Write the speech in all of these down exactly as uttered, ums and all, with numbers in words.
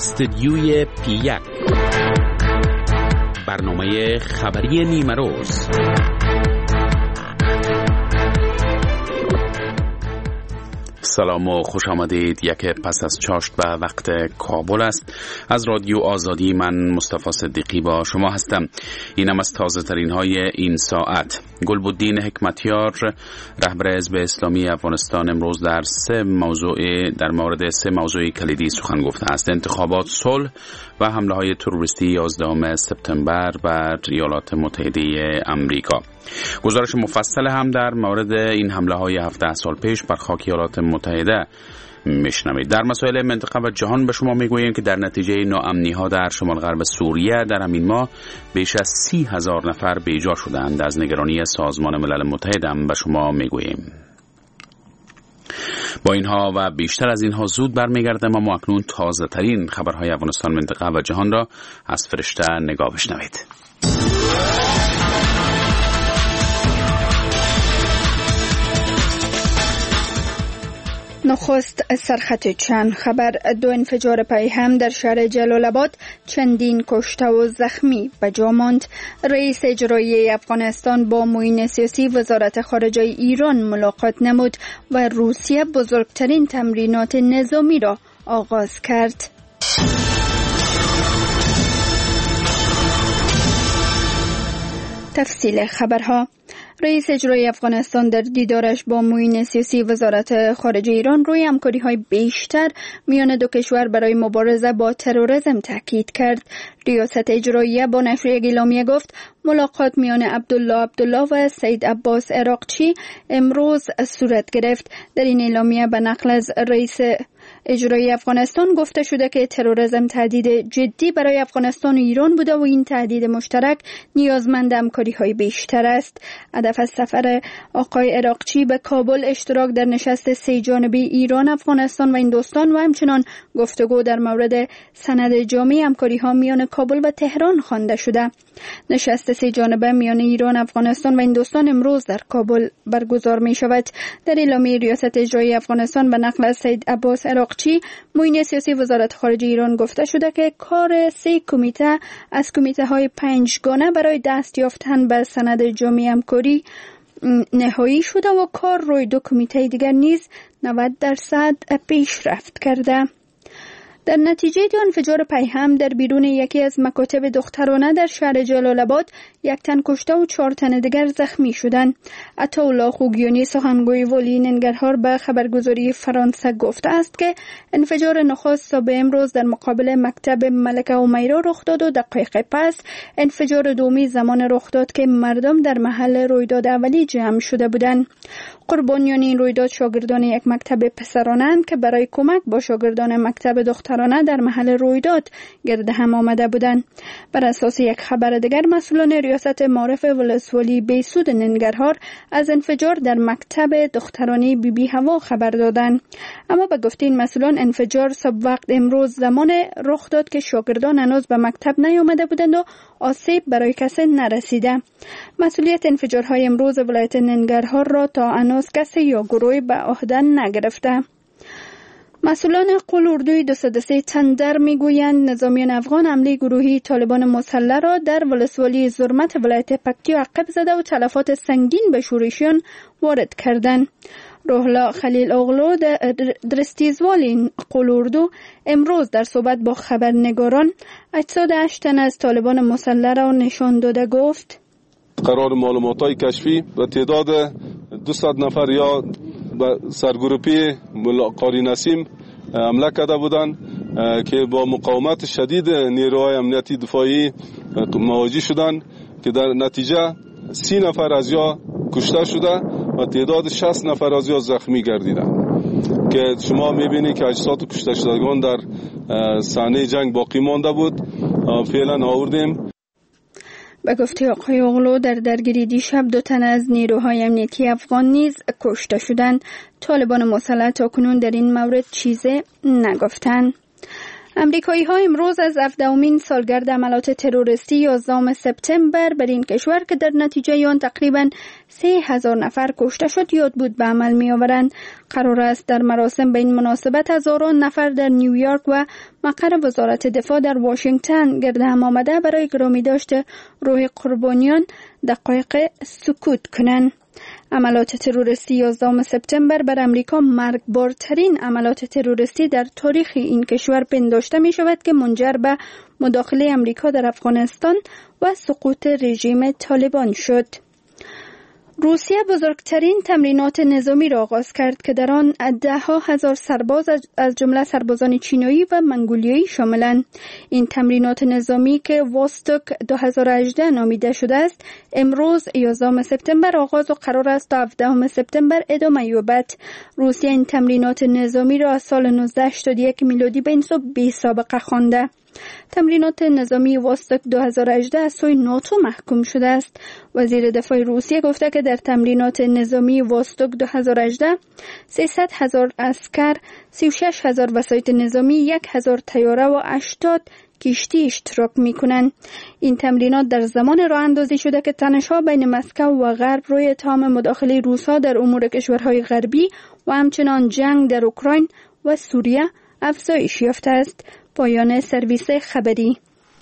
استدیوی پی یک، برنامه خبری نیمه روز. سلام و خوش آمدید. یک پس از چاشت به وقت کابل است. از رادیو آزادی من مصطفی صدیقی با شما هستم. اینم از تازه ترین های این ساعت. گلبدین حکمتیار رهبر حزب اسلامی افغانستان امروز در سه موضوع در مورد سه موضوع کلیدی سخن گفته است: انتخابات، صلح و حمله های تروریستی یازدهم سپتامبر بر ایالات متحده آمریکا. گزارش مفصل هم در مورد این حمله های هفده سال پیش بر خاک ایالات متحده میشنوید. در مسائل منطقه و جهان به شما میگوییم که در نتیجه ناامنی ها در شمال غرب سوریه در همین ماه بیش از سی هزار نفر بیجا شدند. از نگرانی سازمان ملل متحد هم به شما میگوییم. با اینها و بیشتر از اینها زود برمیگردم، اما اکنون تازه ترین خبرهای افغانستان، منطقه و جهان را از فرشته نگاه بشنوید. نخست سرخط چند خبر: دو انفجار پیهم در شهر جلال آباد، چندین کشته و زخمی به جا ماند. رئیس اجرایی افغانستان با معین سیاسی وزارت خارجه ایران ملاقات نمود و روسیه بزرگترین تمرینات نظامی را آغاز کرد. تفصیل خبرها: رئیس اجرایی افغانستان در دیدارش با معین سیاسی وزارت خارجه ایران روی همکاری‌های بیشتر میان دو کشور برای مبارزه با تروریسم تاکید کرد. ریاست اجرایی با نشر یک اعلامیه گفت ملاقات میان عبدالله عبدالله و سید عباس عراقچی امروز صورت گرفت. در این اعلامیه به نقل از رئیس اجرایی افغانستان گفته شده که تروریسم تهدید جدی برای افغانستان و ایران بوده و این تهدید مشترک نیازمند همکاری‌های بیشتر است. هدف از سفر آقای عراقچی به کابل اشتراک در نشست سه جانبه ایران، افغانستان و هندوستان و همچنان گفتگو در مورد سند جامع همکاری‌ها میان کابل و تهران خوانده شده. نشست سه جانبه میان ایران، افغانستان و هندوستان امروز در کابل برگزار می شود. در اعلامیه ریاست اجرایی افغانستان به نقل از سید عباس عراقچی معین سیاسی وزارت خارجه ایران گفته شده که کار سه کمیته از کمیته های پنجگانه برای دست یافتن به سند جامع همکاری نهایی شده و کار روی دو کمیته دیگر نیز نود درصد پیشرفت کرده. در نتیجه دو انفجار پیهم در بیرون یکی از مکاتب دخترانه در شهر جلال آباد، یک تن کشته و چهار تن دیگر زخمی شدند. عطاالله خوگیانی سخنگوی والی ننگرهار به خبرگزاری فرانسه گفته است که انفجار نخست صبح امروز در مقابل مکتب ملکه امیرا رخ داد و دقایق پس انفجار دومی زمان رخ داد که مردم در محل رویداد اولی جمع شده بودند. قربانیان این رویداد شاگردان یک مکتب پسرانند که برای کمک با شاگردان مکتب دخترانه در محل رویداد گرد هم آمده بودند. بر اساس یک خبر دیگر، مسئولان ریاست معارف ولسوالی بیسود ننگرهار از انفجار در مکتب دخترانه بی بی هوا خبر دادند. اما به گفته این مسئولان انفجار صبح وقت امروز زمان رخ داد که شاگردان هنوز به مکتب نیامده بودند و آسیب برای کسی نرسیده. مسئولیت انفجارهای امروز ولایت ننگرهار را تا هنوز کسی یا گروهی به عهده نگرفته. مسئولان قول اردوی دویست و سه تندر میگویند نظامیان افغان حمله گروهی طالبان مسلح را در ولسوالی زرمت ولایت پکتیا عقب زده و تلفات سنگین به شورشیان وارد کردند. روحلا خلیل اغلو درستیزوال قول اردو امروز در صحبت با خبرنگاران اجساد هشت تن از طالبان مسلح را نشان داده گفت قرار معلومات‌های کشفی و تعداد دویست نفر یا به سرگروپی قاری نسیم حمله کرده بودند که با مقاومت شدید نیروهای امنیتی دفاعی مواجه شدند که در نتیجه سی نفر از یا کشته شده و تعداد شصت نفر از یا زخمی گردیدند که شما می‌بینید که اجساد کشته شدگان در صحنه جنگ باقی مانده بود. فعلا آوردیم. به گفته آقای اغلو در درگیری دیشب دو تن از نیروهای امنیتی افغان نیز کشته شدند. طالبان مسلح تاکنون در این مورد چیزی نگفتند. امریکایی ها امروز از هفدهمین سالگرد عملیات تروریستی یازدهم سپتامبر بر این کشور که در نتیجه آن تقریباً سه هزار نفر کشته شد یاد بود به عمل می آورند. قرار است در مراسم به این مناسبت هزاران نفر در نیویورک و مقر وزارت دفاع در واشنگتن گرد هم آمده برای گرامی داشته روح قربانیان دقایق سکوت کنند. عملیات تروریستی یازدهم سپتامبر بر امریکا مرگبارترین عملیات تروریستی در تاریخ این کشور پنداشته می شود که منجر به مداخله امریکا در افغانستان و سقوط رژیم طالبان شد. روسیه بزرگترین تمرینات نظامی را آغاز کرد که در آن ده ها هزار سرباز از جمله سربازان چینایی و منگولیایی شاملند. این تمرینات نظامی که واستوک دو هزار و هجده نامیده شده است امروز یازدهم سپتامبر آغاز و قرار است تا هفدهم سپتامبر ادامه یابد. روسیه این تمرینات نظامی را از سال نوزده هشتاد و یک میلادی به این سو بی سابقه خوانده. تمرینات نظامی واستوک دو هزار و هجده از سوی ناتو محکوم شده است. وزیر دفاع روسیه گفته که در تمرینات نظامی واستوک دو هزار و هجده سیصد هزار عسکر، سی و شش هزار وسایط نظامی، یک هزار طیاره و هشتاد کشتی اشتراک می کنند. این تمرینات در زمان راه اندازی شده که تنش‌ها بین مسکو و غرب روی اتهام مداخله روس‌ها در امور کشورهای غربی و همچنان جنگ در اوکراین و سوریه افزایش یافته است. پایان سرویس خبری.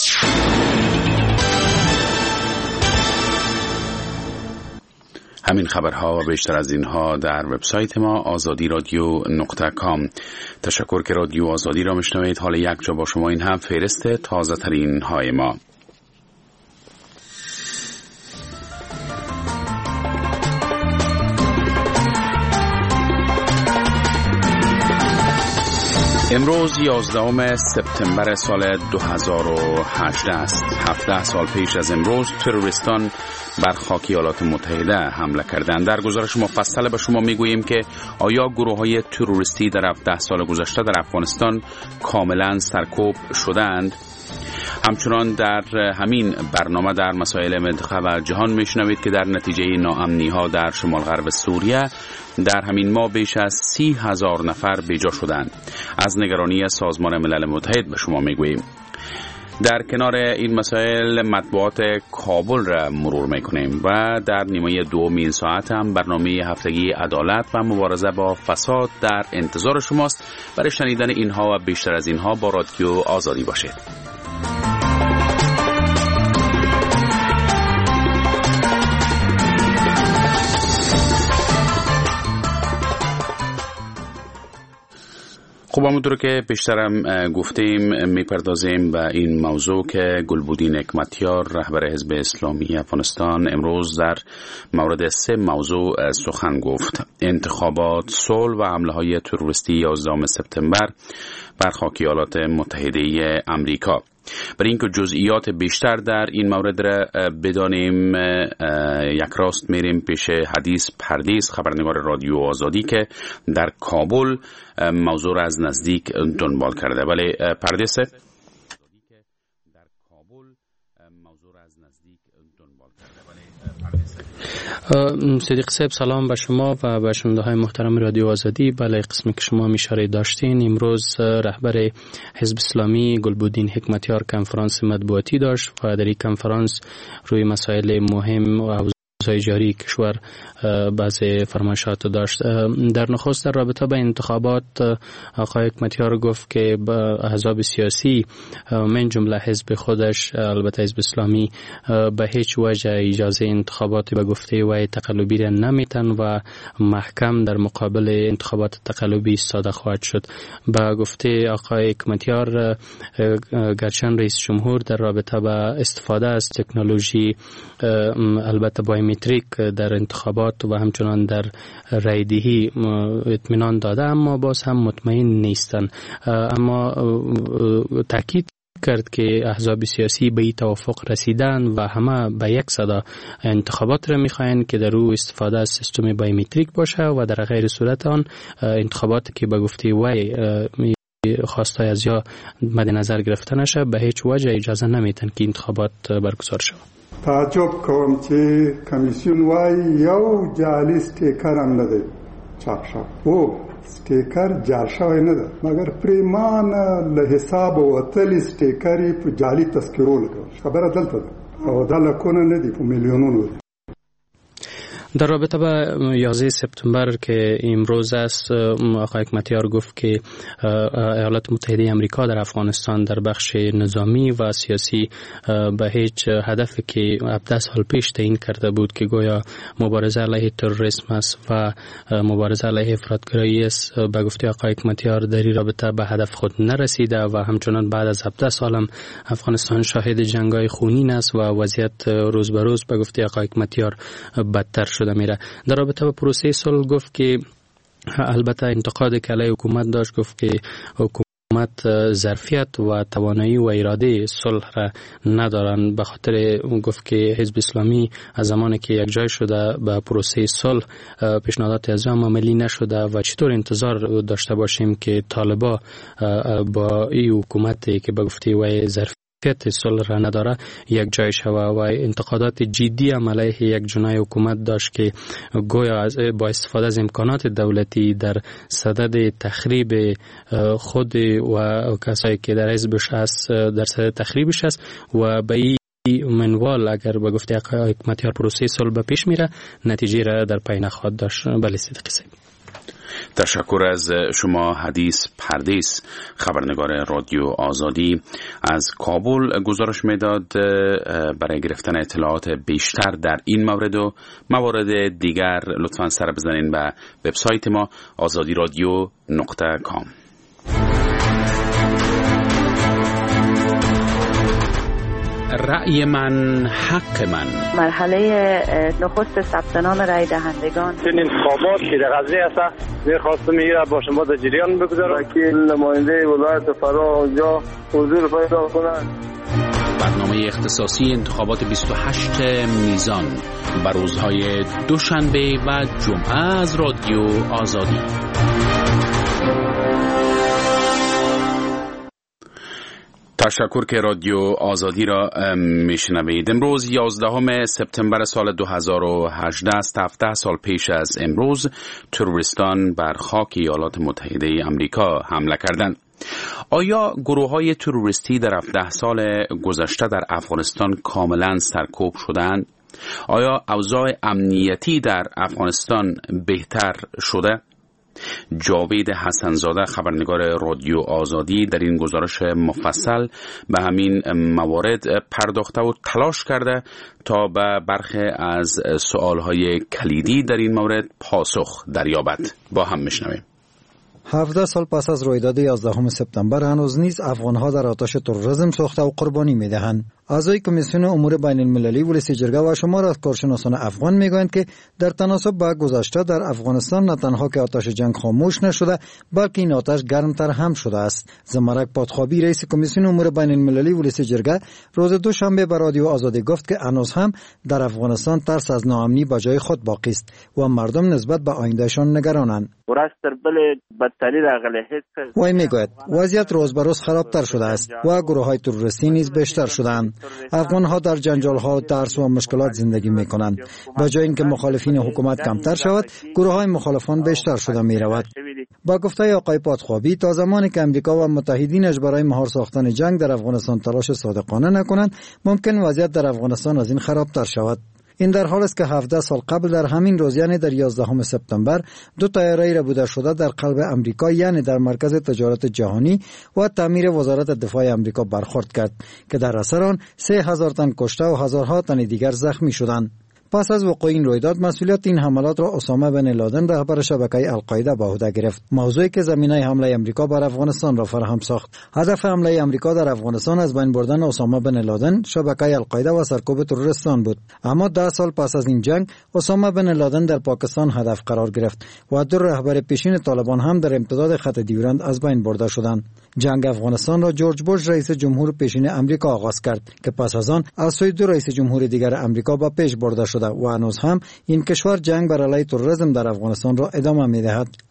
همین خبرها و بیشتر از اینها در وبسایت ما آزادی رادیو نقطه کام. تشکر که رادیو آزادی را میشنوید. حال یک جا با شما این هم فهرست تازه ترین های ما. امروز یازدهم سپتامبر سال دو هزار و هجده است. هفده سال پیش از امروز تروریستان بر خاک ایالات متحده حمله کردند. در گزارش مفصل به شما میگوییم که آیا گروه‌های تروریستی در هفده سال گذشته در افغانستان کاملا سرکوب شدند؟ همچنان در همین برنامه در مسائل منطقه و جهان میشنوید که در نتیجه ناامنی‌ها در شمال غرب سوریه در همین ماه بیش از سی هزار نفر بیجا شدند. از نگرانی سازمان ملل متحد به شما میگوییم. در کنار این مسائل مطبوعات کابل را مرور میکنیم و در نیمه دوم این ساعت هم برنامه هفتگی عدالت و مبارزه با فساد در انتظار شماست. برای شنیدن اینها و بیشتر از اینها با رادیو آزادی باشید. خب همونطور که پیشترم گفتیم میپردازیم به این موضوع که گلبودین حکمتیار رهبر حزب اسلامی افغانستان امروز در مورد سه موضوع سخن گفت: انتخابات، صلح و حمله های تروریستی یازدهم سپتامبر بر خاک ایالات متحده آمریکا. برای اینکه جزئیات بیشتر در این مورد را بدانیم یک راست میریم پیش حدیث پردیس، خبرنگار رادیو آزادی که در کابل موضوع را از نزدیک دنبال کرده. ولی پردیس صدیق صاحب سلام به شما و به شنونده های محترم رادیو آزادی. بله، قسمی که شما اشاره داشتین، امروز رهبر حزب اسلامی گلبودین حکمتیار کنفرانس مطبوعاتی داشت و در این کنفرانس روی مسائل مهم و جاری کشور بعضی فرمایشات داشت. در نخست در رابطه با انتخابات آقای حکمتیار گفت که با احزاب سیاسی من جمله حزب خودش، البته حزب اسلامی، به هیچ وجه اجازه انتخابات به گفته وی تقلبی را نمیتن و محکم در مقابل انتخابات تقلبی ایستاده خواهد شد. به گفته آقای حکمتیار گرچند رئیس جمهور در رابطه با استفاده از تکنولوژی البته بایومتریک در انتخابات و همچنان در رایدهی اطمینان داده، اما باز هم مطمئن نیستند. اما تاکید کرد که احزاب سیاسی به این توافق رسیدن و همه به یک صدا انتخابات را میخواین که در او استفاده از سیستم بایومتریک باشه و در غیر صورت آن انتخابات که به گفته وی خواستای از یا مد نظر گرفته نشه به هیچ وجه اجازه نمیتن که انتخابات برگزار شود. تعجب کوم چې کمیسیون وای یو جالس ټیکر هم نه دی چاپ شو. او استیکر جعل شوی نه ده، مگر پریمان له حساب وتلی استیکری په جعلي تذکرو لګول. خبره دلته ده او دا لکونه نه دي، په میلیونونو دي. در رابطه با یازده سپتامبر که امروز است، آقای حکمتیار گفت که ایالات متحده آمریکا در افغانستان در بخش نظامی و سیاسی به هیچ هدفی که هفده سال پیش تعیین کرده بود که گویا مبارزه علیه تروریسم است و مبارزه علیه افراطگرایی است، به گفته آقای حکمتیار در این رابطه به هدف خود نرسیده و همچنان بعد از هفده سال هم افغانستان شاهد جنگ‌های خونین است و وضعیت روز به روز به گفته آقای حکمتیار بدتر شده میره. در رابطه با پروسه صلح گفت که البته انتقاد که علیه حکومت داشت، گفت که حکومت ظرفیت و توانایی و اراده صلح را ندارن، به خاطر گفت که حزب اسلامی از زمانی که یک جای شده به پروسه صلح پیشنهادات از آن عملی نشده و چطور انتظار داشته باشیم که طالبا با این حکومتی که به گفته و ظرفیت فیت صلح را نداره یک جای شوه و انتقادات جدی هم علیه یک جناح حکومت داشت که گویا با استفاده از امکانات دولتی در صدد تخریب خود و کسایی که در حزبش است در صدد تخریبش است و به این منوال اگر به گفته آقای حکمتیار پروسه صلح به پیش میره نتیجه را در پی نخواهد داشت. بله صدیقی صاحب. تشکر از شما. حدیث پردیس، خبرنگار رادیو آزادی از کابل گزارش میداد برای گرفتن اطلاعات بیشتر در این مورد و موارد دیگر لطفاً سر بزنین به وبسایت ما آزادی رادیو نقطه کام. رأی من حق من. مرحله نخست ثبت نام رای دهندگان. این انتخابات که در قضیه است می‌خواستم میگیره با شما در جریان بگذارم که نماینده ولایت فرا اونجا حضور پیدا کنند. برنامه اختصاصی انتخابات بیست و هشت میزان بر روزهای دوشنبه و جمعه از رادیو آزادی. تشکر که رادیو آزادی را میشنوید. امروز یازدهم سپتامبر سال دو هزار و هجده است. هفده سال پیش از امروز تروریستان بر خاک ایالات متحده آمریکا حمله کردند. آیا گروه‌های تروریستی در هفده سال گذشته در افغانستان کاملا سرکوب شدند؟ آیا اوضاع امنیتی در افغانستان بهتر شده؟ جاوید حسنزاده خبرنگار رادیو آزادی در این گزارش مفصل به همین موارد پرداخته و تلاش کرده تا به برخی از سوالهای کلیدی در این مورد پاسخ دریابد. با هم میشنویم. هفده سال پس از رویداد یازدهم سپتامبر هنوز نیز افغانها در آتش تروریسم سوخته و قربانی میدهند. اعضای کمیسیون امور بین المللی ولسی جرگه و شمار از کارشناسان افغان میگویند که در تناسب با گذشته در افغانستان نه تنها که آتش جنگ خاموش نشده بلکه این آتش گرمتر هم شده است. زمرک پادخوابی رئیس کمیسیون امور بین المللی ولسی جرگه روز دوشنبه به رادیو آزادی گفت که هنوز هم در افغانستان ترس از ناامنی با جای خود باقی است و مردم نسبت به آیندهشان نگرانند. وی میگوید وضعیت روز به روز خرابتر شده است و گروه‌های تروریستی نیز بیشتر شدند. افغان‌ها در جنجال‌ها و ترس و مشکلات زندگی می‌کنند. به جای اینکه مخالفین حکومت کمتر شود، گروه‌های مخالفان بیشتر شده می‌رود. با گفته آقای پادخوابی تا زمانی که امریکا و متحدینش برای مهار ساختن جنگ در افغانستان تلاش صادقانه نکنند، ممکن وضعیت در افغانستان از این خرابتر شود. این در حال است که هفده سال قبل در همین روز یعنی در یازدهم سپتامبر دو طیاره ربوده شده در قلب امریکا یعنی در مرکز تجارت جهانی و تعمیر وزارت دفاع امریکا برخورد کرد که در اثر آن سه هزار تن کشته و هزارها تن دیگر زخمی شدند. پس از وقوع این رویداد مسئولیت این حملات را اسامه بن لادن رهبر شبکه القاعده به عهده گرفت، موضوعی که زمینه حمله امریکا بر افغانستان را فراهم ساخت. هدف حمله امریکا در افغانستان از بین بردن اسامه بن لادن، شبکه القاعده و سرکوب تروریستان بود. اما ده سال پس از این جنگ اسامه بن لادن در پاکستان هدف قرار گرفت و دو رهبر پیشین طالبان هم در امتداد خط دیورند از بین برده شدند. جنگ افغانستان را جورج بوش رئیس جمهور پیشین امریکا آغاز کرد که پس از آن از سوی دو رئیس جمهور دیگر امریکا به پیش برده شد و هنوز هم این کشور جنگ بر علیه تروریسم در افغانستان را ادامه می‌دهد.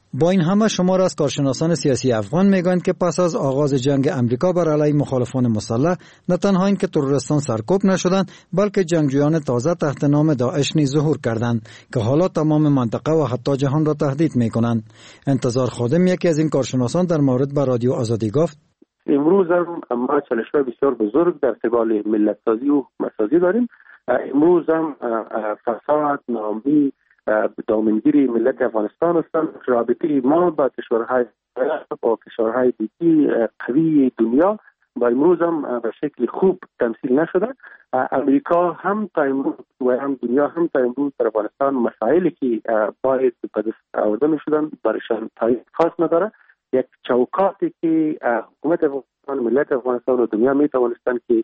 با این همه شمار از کارشناسان سیاسی افغان میگویند که پس از آغاز جنگ امریکا بر علیه مخالفان مسلح نه تنها اینکه تروریستان سرکوب نشدند بلکه جنگجویان تازه تحت نام داعش نیز ظهور کردند که حالا تمام منطقه و حتی جهان را تهدید میکنند. انتظار خادم یکی از این کارشناسان در مورد با رادیو آزادی گفت: امروز هم ما چالش‌های بسیار بزرگ در قبال ملت سازی و حکومت سازی داریم. امروز هم فساد، ناامنی دامنگیری ملت افغانستان هستند. رابطه ما با کشورهای با کشورهای دیگه قوی دنیا با امروز هم به شکل خوب تمثیل نشده. امریکا هم تا امروز و هم دنیا هم تا امروز در افغانستان مسائلی که باید به دست آورده میشدن برایشان تایید خاص نداره. یک چوکاتی که حکومت افغانستان، ملت افغانستان و دنیا می توانستن که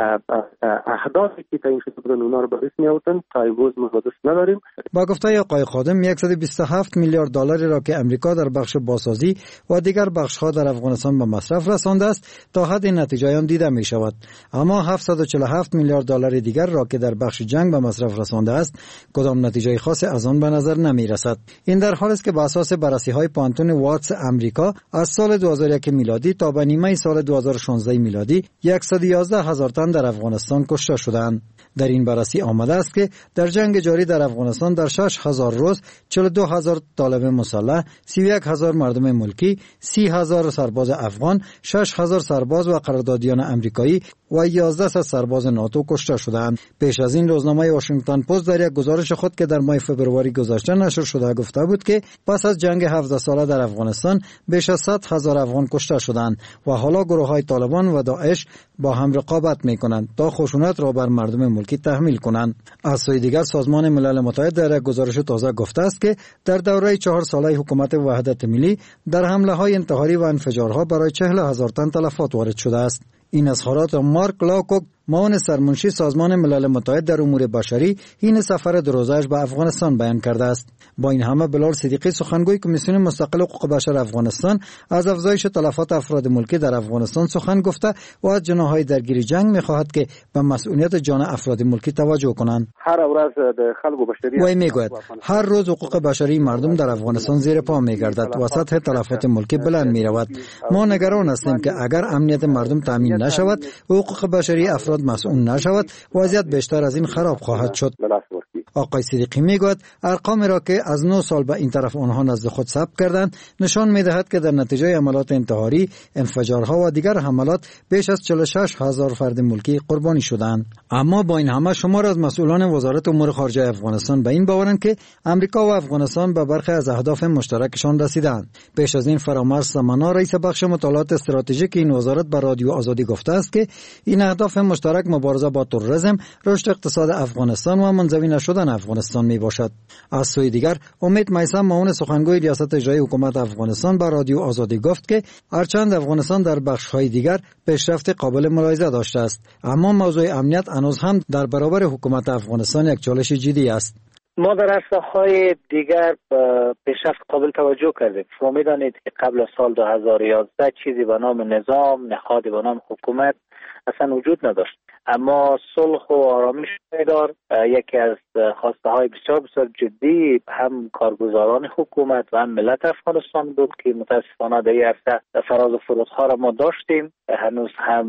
اهدافی که تعیین شده بودن اونا رو به دست می آوردن تا امروز ما به دست نداریم. با گفته آقای خادم صد و بیست و هفت میلیارد دلاری را که امریکا در بخش بازسازی و دیگر بخش‌ها در افغانستان به مصرف رسانده است تا حد نتیجه آن دیده می شود. اما هفتصد و چهل و هفت میلیارد دلار دیگر را که در بخش جنگ به مصرف رسانده است کدام نتیجه خاصی از آن به نظر نمی رسد. این در حالی است که بر اساس بررسی‌های پانتون واتس امریکا از سال دو هزار و یک میلادی تا به نیمه سال دو هزار و شانزده میلادی صد و یازده هزار تن در افغانستان کشته شدند. در این بررسی آمده است که در جنگ جاری در افغانستان در شش هزار روز چهل و دو هزار طالب مسلح، سی و یک هزار مردم ملکی، سی هزار سرباز افغان، شش هزار سرباز و قراردادیان امریکایی و یازده صد سرباز ناتو کشته شدند. پیش از این روزنامه واشنگتن پست در یک گزارش خود که در ماه فوریه گذشته نشر شده گفته بود که پس از جنگ هفده ساله در افغانستان بیش از صد هزار افغان کشته شدند و حالا گروه‌های طالبان و داعش با هم رقابت می‌کنند تا خشونت را بر مردم ملکی تحمیل کنند. از سوی دیگر سازمان ملل متحد در یک گزارش تازه گفته است که در دوره چهار ساله حکومت وحدت ملی در حمله‌های انتحاری و انفجارها برای چهل هزار تن تلفات وارد شده است. این اظهارات مارک لاکوک، معاون سرمنشی سازمان ملل متحد در امور بشری، این سفر دو روزه‌اش به افغانستان بیان کرده است. با این همه بلال صدیقی سخنگوی کمیسیون مستقل حقوق بشر افغانستان از افزایش تلفات افراد ملکی در افغانستان سخن گفته و از جناح‌های درگیری جنگ می‌خواهد که به مسئولیت جان افراد ملکی توجه کنند. هر روز د خلکو بشری وای میگوید هر روز حقوق بشری مردم در افغانستان زیر پا می‌گردد و سطح تلفات ملکی بلند می‌رود. ما نگران هستیم که اگر امنیت مردم تامین نشود و حقوق بشری افراد مسئول نشود وضعیت بیشتر از این خراب خواهد شد. آقای صدیقی میگوید ارقامی را که از نه سال به این طرف آنها نزد خود ثبت کردند نشان میدهد که در نتیجه حملات انتحاری، انفجارها و دیگر حملات بیش از چهل و شش هزار فرد ملکی قربانی شدند. اما با این همه شمار از مسئولان وزارت امور خارجه افغانستان به این باورند که امریکا و افغانستان به برخی از اهداف مشترکشان رسیدند. پیش از این فرامرز سمنا رئیس بخش مطالعات استراتژیک این وزارت به رادیو آزادی گفته است که این اهداف مشترک مبارزه با تروریسم، رشد اقتصاد افغانستان و منزوی نشدن افغانستان می باشد. از سوی دیگر امید میثم معاون سخنگوی ریاست اجرایی حکومت افغانستان با رادیو آزادی گفت که هرچند افغانستان در بخش‌های دیگر پیشرفت قابل ملاحظه داشته است اما موضوع امنیت هنوز هم در برابر حکومت افغانستان یک چالش جدی است. ما در عرصه‌های دیگر پیشرفت قابل توجه کردیم. شما می‌دانید که قبل از سال دو هزار و یازده چیزی به نام نظام، نهادی به نام حکومت اصلا وجود نداشت. اما صلح و آرامش پایدار یکی از خواسته های بسیار بسیار جدی هم کارگزاران حکومت و هم ملت افغانستان بود که متاسفانه در این عرصه فراز و فرودها را ما داشتیم. هنوز هم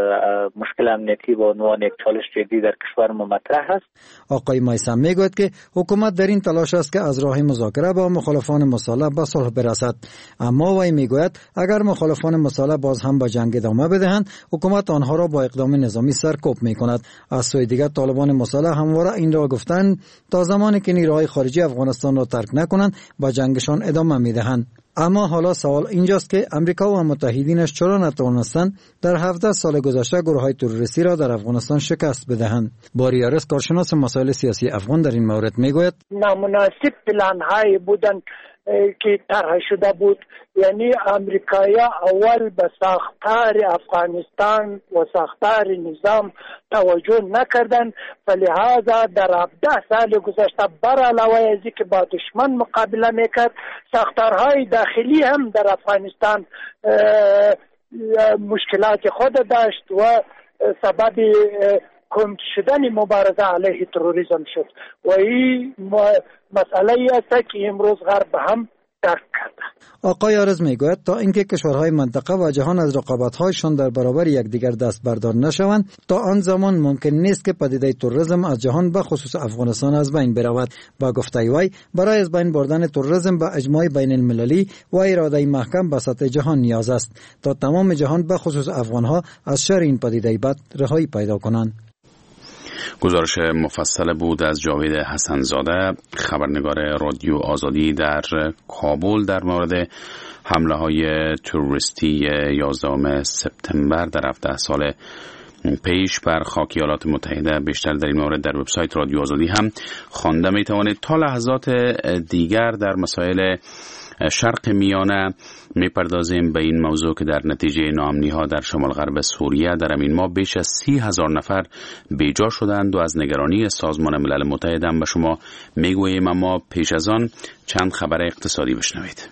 مشکل امنیتی به عنوان یک چالش جدی در کشور ما مطرح است. آقای میثم میگوید که حکومت در این تلاش است که از راه مذاکره با مخالفان مسلح به صلح برسد. اما وی میگوید اگر مخالفان مسلح باز هم به جنگ ادامه بدهند حکومت آنها را با اقدام نظامی سرکوب میکند. از سوی دیگر طالبان مسلح همواره این را گفتند تا زمانی که نیروهای خارجی افغانستان را ترک نکنند با جنگشان ادامه میدهند. اما حالا سوال اینجاست که امریکا و متحدینش چرا نتوانستند در هفده سال گذشته گروه‌های تروریستی را در افغانستان شکست بدهند؟ باریارس کارشناس مسائل سیاسی افغان در این مورد میگوید نامناسب پلان‌های بودند که طرح شده بود. یعنی امریکایا اول به ساختار افغانستان و ساختار نظام توجه نکردند، فلهذا در هفده سال گذشته بر علاوه از اینکه با دشمن مقابله میکرد ساختارهای داخلی هم در افغانستان مشکلات خود داشت و سبب کم شدن مبارزه علیه تروریسم شد و این مسئله است که امروز غرب هم درک کرده. آقای آرز میگوید تا اینکه کشورهای منطقه و جهان از رقابت‌هایشان در برابر یکدیگر دست بردار نشوند، تا آن زمان ممکن نیست که پدیده تروریسم از جهان به خصوص افغانستان از بین برود. با گفته وی برای از بین بردن تروریسم به اجماع بین المللی و اراده محکم به سطح جهان نیاز است تا تمام جهان به خصوص افغانها از شر این پدیده بد رهایی پیدا کنند. گزارش مفصل بود از جاوید حسن‌زاده، خبرنگار رادیو آزادی در کابل در مورد حمله های تروریستی یازدهم سپتامبر در هفده سال پیش بر خاک ایالات متحده. بیشتر در این مورد در وبسایت رادیو آزادی هم خوانده می توانید. تا لحظات دیگر در مسائل شرق میانه میپردازیم به این موضوع که در نتیجه ناامنی ها در شمال غرب سوریه در همین ماه بیش از سی هزار نفر بیجا شدند و از نگرانی سازمان ملل متحد هم به شما میگوییم، اما پیش از آن چند خبر اقتصادی بشنوید.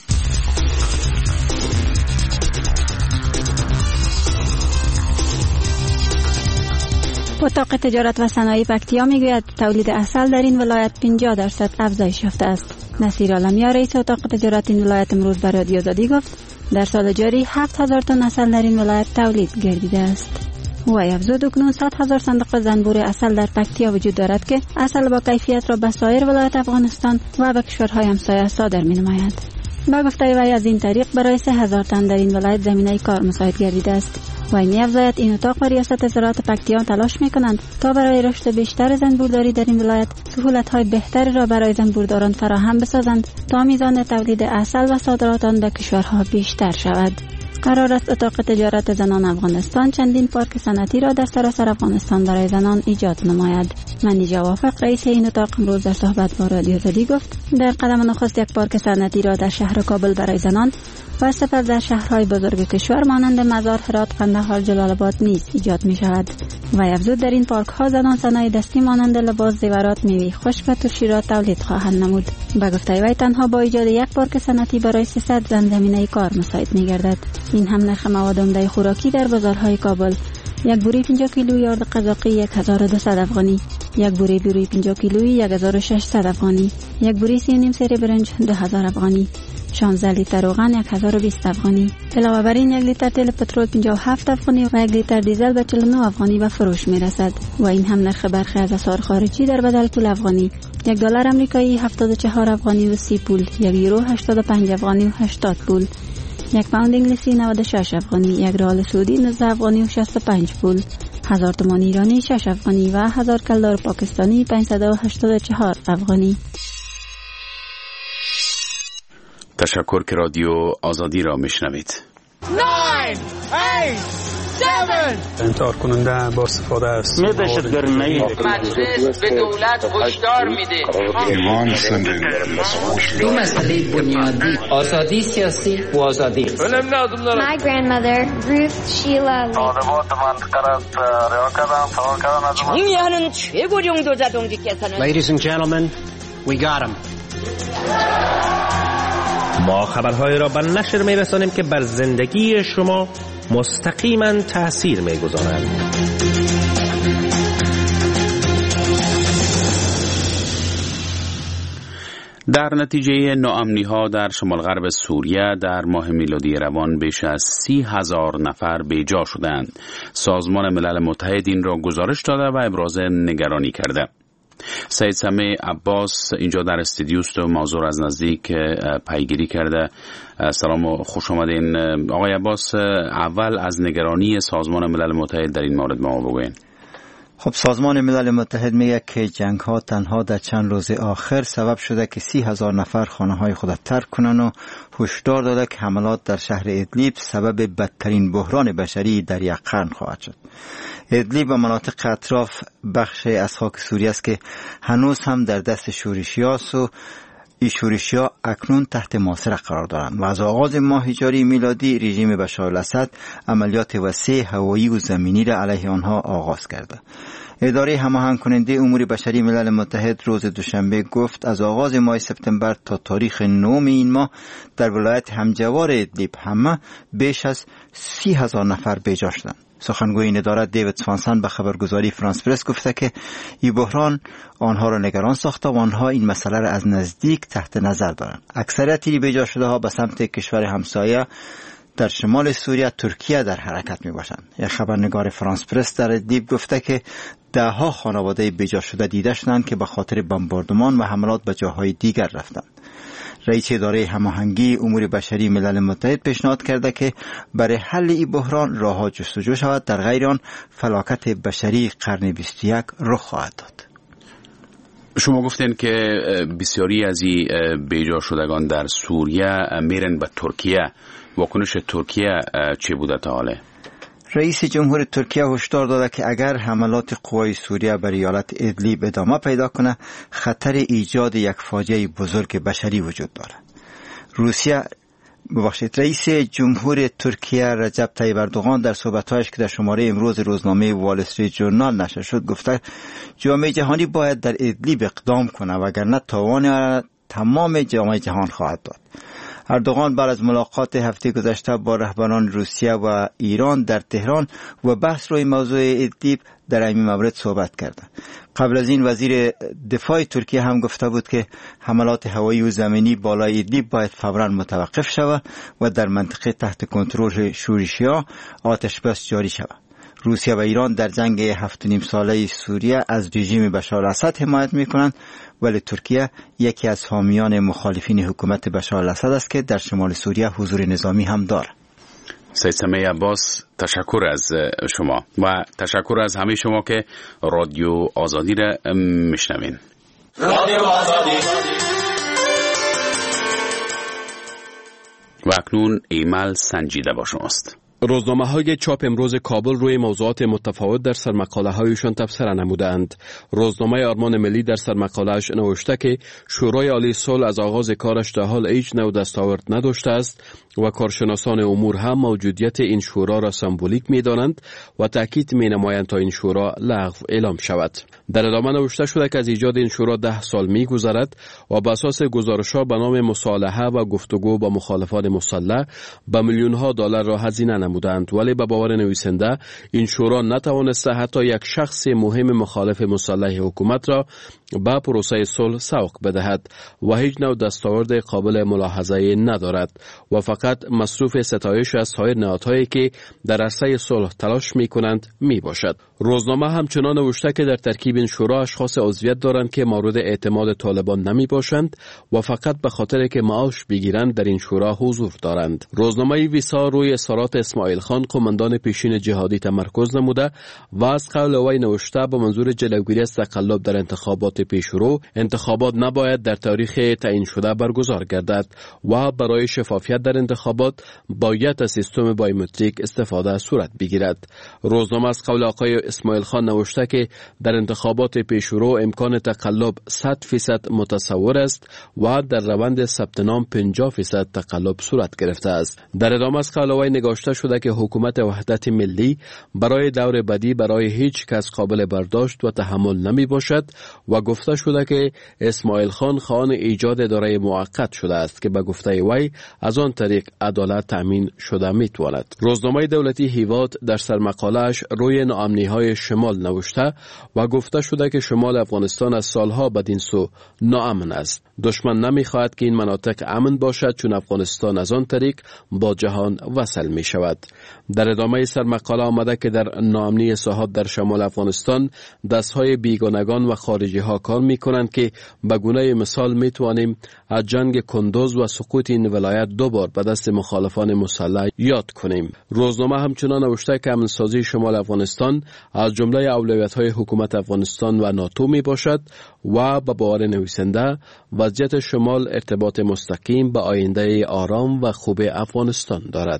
اتاق تجارت و صنایع پکتیا میگوید تولید عسل در این ولایت پنجاه درصد افزایش یافته است. نصیر عالمیا رئیس اتاق تجارت این ولایت امروز به رادیو آزادی گفت در سال جاری هفت هزار تن عسل در این ولایت تولید گردیده است. وی افزود اکنون صد هزار صندوق زنبور عسل در پکتیا وجود دارد که عسل با کیفیت را به سایر ولایت افغانستان و به کشورهای همسایه صادر می‌نماید. با گفته وی از این طریق برای سه هزار تن در این ولایت زمینه کار مساعد گردیده است. وی می‌افزاید این اتاق و ریاست زراعت پکتیا تلاش می‌کنند تا برای رشد بیشتر زنبورداری در این ولایت سهولت‌های بهتری را برای زنبورداران فراهم بسازند تا میزان تولید عسل و صادرات آن به کشورها بیشتر شود. قرار است اتاق تجارت زنان افغانستان چندین پارک صنعتی را در سراسر افغانستان برای زنان ایجاد نماید. منیجا وافق رئیس این اتاق امروز در صحبت با رادیو آزادی گفت در قدم نخست یک پارک صنعتی را در شهر کابل برای زنان و سپس در شهرهای بزرگ کشور مانند مزار، هرات، قندهار، جلال آباد نیز ایجاد می شود. و افزود در این پارک ها زنان صنایع دستی مانند لباس، زیورات، میوه خشک و ترشی را تولید خواهند نمود. به گفته وی تنها با ایجاد یک پارک صنعتی برای سیصد زن زمینه کار مساعد می گردد. این هم نرخ مواد عمده خوراکی در بازارهای کابل: یک بوره پنجاه کیلویی آرد قزاقی یک هزار و دویست افغانی، یک بوره بیروی پنجاه کیلویی یک هزار و ششصد افغانی، یک بوره سی و نیم سری برنج دو هزار افغانی، شانزده لیتر روغن یک هزار و بیست افغانی. علاوه بر این یک لیتر تیل پترول پنجاه و هفت افغانی و یک لیتر دیزل به چهل و نه افغانی به فروش می رسد. و این هم نرخ برخی از اسعار خارجی در بدل پول افغانی: یک دلار آمریکایی هفتاد و چهار افغانی و سی پول، یک یورو هشتاد و پنج افغانی و هشتاد پول، یک پوند انگلیسی نود و شش افغانی، یک ریال سعودی نوزده افغانی و شصت و پنج پول، هزار تومان ایرانی شش افغانی و هزار کلدار پاکستانی پانصد و هشتاد و چهار افغانی. تشکر که رادیو آزادی را میشنوید. نه، هشت، هفت انتحار کننده با استفاده است. نه دهشتگرد. مجلس به دولت هشدار میده. ایمان زنده. دو مسئله بنیادی: آزادی سیاسی و آزادی. My grandmother, Ruth Sheila Lee. 중요한 최고령도 자동직께서는 Ladies and gentlemen, we got him. ما خبرهای را به نشر می‌رسانیم که بر زندگی شما مستقیما تأثیر می‌گذارند. در نتیجه ناامنی‌ها در شمال غرب سوریه در ماه میلادی روان بیش از سی هزار نفر بیجا شدند. سازمان ملل متحد این را گزارش داده و ابراز نگرانی کرده. سید سمیع عباس اینجا در استودیوست و موضوع از نزدیک پیگیری کرده. سلام و خوش آمدین آقای عباس. اول از نگرانی سازمان ملل متحد در این مورد به ما بگوین. خب سازمان ملل متحد میگه که جنگ ها تنها در چند روز آخر سبب شده که سی هزار نفر خانه های خود ترک کنن و هشدار داده که حملات در شهر ادلیب سبب بدترین بحران بشری در یک قرن خواهد شد. ادلیب و مناطق اطراف بخش از خاک سوریه است که هنوز هم در دست شورشیاست و این شورشیا اکنون تحت محاصره قرار دارند و از آغاز ماه جاری میلادی رژیم بشار الاسد عملیات وسیع هوایی و زمینی را علیه آنها آغاز کرده. اداره هماهنگ کننده امور بشری ملل متحد روز دوشنبه گفت از آغاز ماه سپتامبر تا تاریخ نهم این ماه در ولایت همجوار ادلیب همه بیش از سی هزار نفر بیجا شدند. سخنگوی این اداره دیوید سوانسن به خبرگزاری فرانس پرس گفته که این بحران آنها را نگران ساخته و آنها این مسئله را از نزدیک تحت نظر دارند. اکثریت بیجا شده ها به سمت کشور همسایه در شمال سوریه ترکیه در حرکت می باشند. یک خبرنگار فرانس پرس در ادلیب گفته که ده ها خانواده بیجا شده دیده شدند که به خاطر بمباردمان و حملات به جاهای دیگر رفتند. رئیس اداره هماهنگی امور بشری ملل متحد پیشنهاد کرده که برای حل این بحران راه‌ها جستجو شود، در غیر آن فلاکت بشری قرن بیست و یک رخ خواهد داد. شما گفتین که بسیاری از این بیجا شدگان در سوریه میرن به ترکیه. واکنش ترکیه چه بوده تا حاله؟ رئیس جمهور ترکیه هشدار داده که اگر حملات قوای سوریه بر ایالت ادلیب ادامه پیدا کنه، خطر ایجاد یک فاجعه بزرگ بشری وجود دارد. روسیه ببخشید رئیس جمهور ترکیه رجب طیب اردوغان در صحبت‌هایش که در شماره امروز روزنامه وال استریت ژورنال نشر شد گفته جامعه جهانی باید در ادلیب اقدام کنه وگرنه تاوان تمام جامعه جهان خواهد داد. اردوغان بعد از ملاقات هفته گذشته با رهبران روسیه و ایران در تهران و بحث روی موضوع ادلیب در این مورد صحبت کرد. قبل از این وزیر دفاع ترکیه هم گفته بود که حملات هوایی و زمینی بالای ادلیب باید فوراً متوقف شود و در منطقه تحت کنترل شورشی‌ها آتش بس جاری شود. روسیه و ایران در جنگ هفت و نیم ساله سوریه از رژیم بشار الاسد حمایت می‌کنند، ولی ترکیه یکی از حامیان مخالفین حکومت بشار الاسد است که در شمال سوریه حضور نظامی هم دارد. سید سمیع عباس، تشکر از شما و تشکر از همه شما که رادیو آزادی را میشنوین. رادیو آزادی. و اکنون ایمل سنجیده با شماست. روزنامه های چاپ امروز کابل روی موضوعات متفاوت در سرمقاله هایشان تبصره نمودند. روزنامه آرمان ملی در سرمقاله‌اش نوشته که شورای عالی صلح از آغاز کارش تا حال هیچ نوع دستاورد نداشته است و کارشناسان امور هم موجودیت این شورا را سمبولیک می‌دانند و تاکید می‌نمایند تا این شورا لغو اعلام شود. در ادامه نوشته شده که از ایجاد این شورا ده سال می‌گذرد و بر اساس گزارش‌ها به نام مصالحه و گفتگو با مخالفان مسلح به میلیون‌ها دلار را هزینه نمودند، ولی به باور نویسنده این شورا نتوانسته حتی یک شخص مهم مخالف مسلح حکومت را به پروسه صلح سوق بدهد و هیچ نوع دستاورد قابل ملاحظه ندارد و فقط مصروف ستایش از سایر نهادهایی که در عرصه صلح تلاش می کنند می باشد. روزنامه همچنان نوشته که در ترکیب این شورا اشخاص عضویت دارند که مورد اعتماد طالبان نمی باشند و فقط به خاطر که معاش بگیرند در این شورا حضور دارند. روزنامه ویسا روی اظهارات اسماعیل خان قماندان پیشین جهادی تمرکز نموده و از قول وی نوشته با منظور جلوگیری از تقلب در انتخابات پیشرو، انتخابات نباید در تاریخ تعیین شده برگزار گردد و برای شفافیت در انتخابات باید از سیستم بایومتریک استفاده صورت بگیرد. روزنامه از قول آقای اسماعیل خان نوشته که در انتخابات پیشرو امکان تقلب صد فیصد متصور است و در روند ثبت نام پنجاه فیصد تقلب صورت گرفته است. در ادامه از قول وی نگاشته شده که حکومت وحدت ملی برای دور بعدی برای هیچ کس قابل برداشت و تحمل نمی باشد و گفته شده که اسماعیل خان خواهان ایجاد اداره موقت شده است که به گفته وی از آن طریق عدالت تامین شده میتواند. روزنامه دولتی هیواد در سرمقاله‌اش روی ناامنی‌های شمال نوشته و گفته شده که شمال افغانستان از سالها بدین سو ناامن است. دشمن نمیخواهد که این مناطق امن باشد چون افغانستان از آن طریق با جهان وصل می شود. در ادامه سرمقاله آمده که در ناامنی ساحات در شمال افغانستان دستهای بیگانگان و خارجی ها کار می کنند که به گونه مثال می توانیم از جنگ کندوز و سقوط این ولایت دو بار به دست مخالفان مسلح یاد کنیم. روزنامه همچنان نوشته که امن‌سازی شمال افغانستان از جمله اولویت‌های حکومت افغانستان و ناتو می باشد و به باور نویسنده وضعیت شمال ارتباط مستقیم به آینده آرام و خوب افغانستان دارد.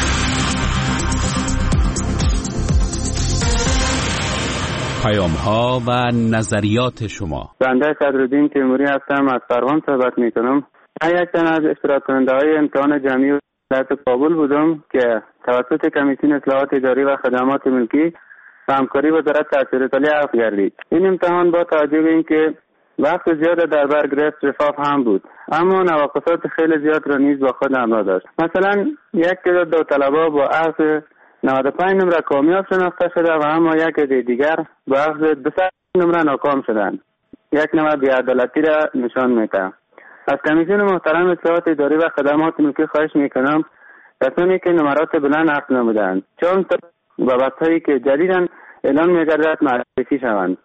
پیام ها و نظریات شما. بنده صدرالدین تیموری هستم، از فرغان صحبت می کنم. من یک تن از اشتراک کننده های امتحان جمعی ولایت کابل بودم که توسط کمیسیون اصلاحات اداری و خدمات ملکی و همکاری وزارت تحصیلات عالی حق گردید. این امتحان با توجه به اینکه وقت زیاد در بر گرفت شفاف هم بود، اما نواقصات خیلی زیاد را نیز با خود همراه داشت. مثلا یک تعداد داوطلبا با اخذ نود و پنج نمره کامیاب شناخته شده و اما یک دیگر به عوض دو صد نمره ناکام شدند. یک نوع بی‌عدالتی را نشان میده. از کمیسیون محترم اصلاحات اداری و خدمات ملکی خواهش میکنم کسانی که نمرات بلند حق نمودند چون بابت‌هایی که جدیداً اعلان میگردد معرفی شوند.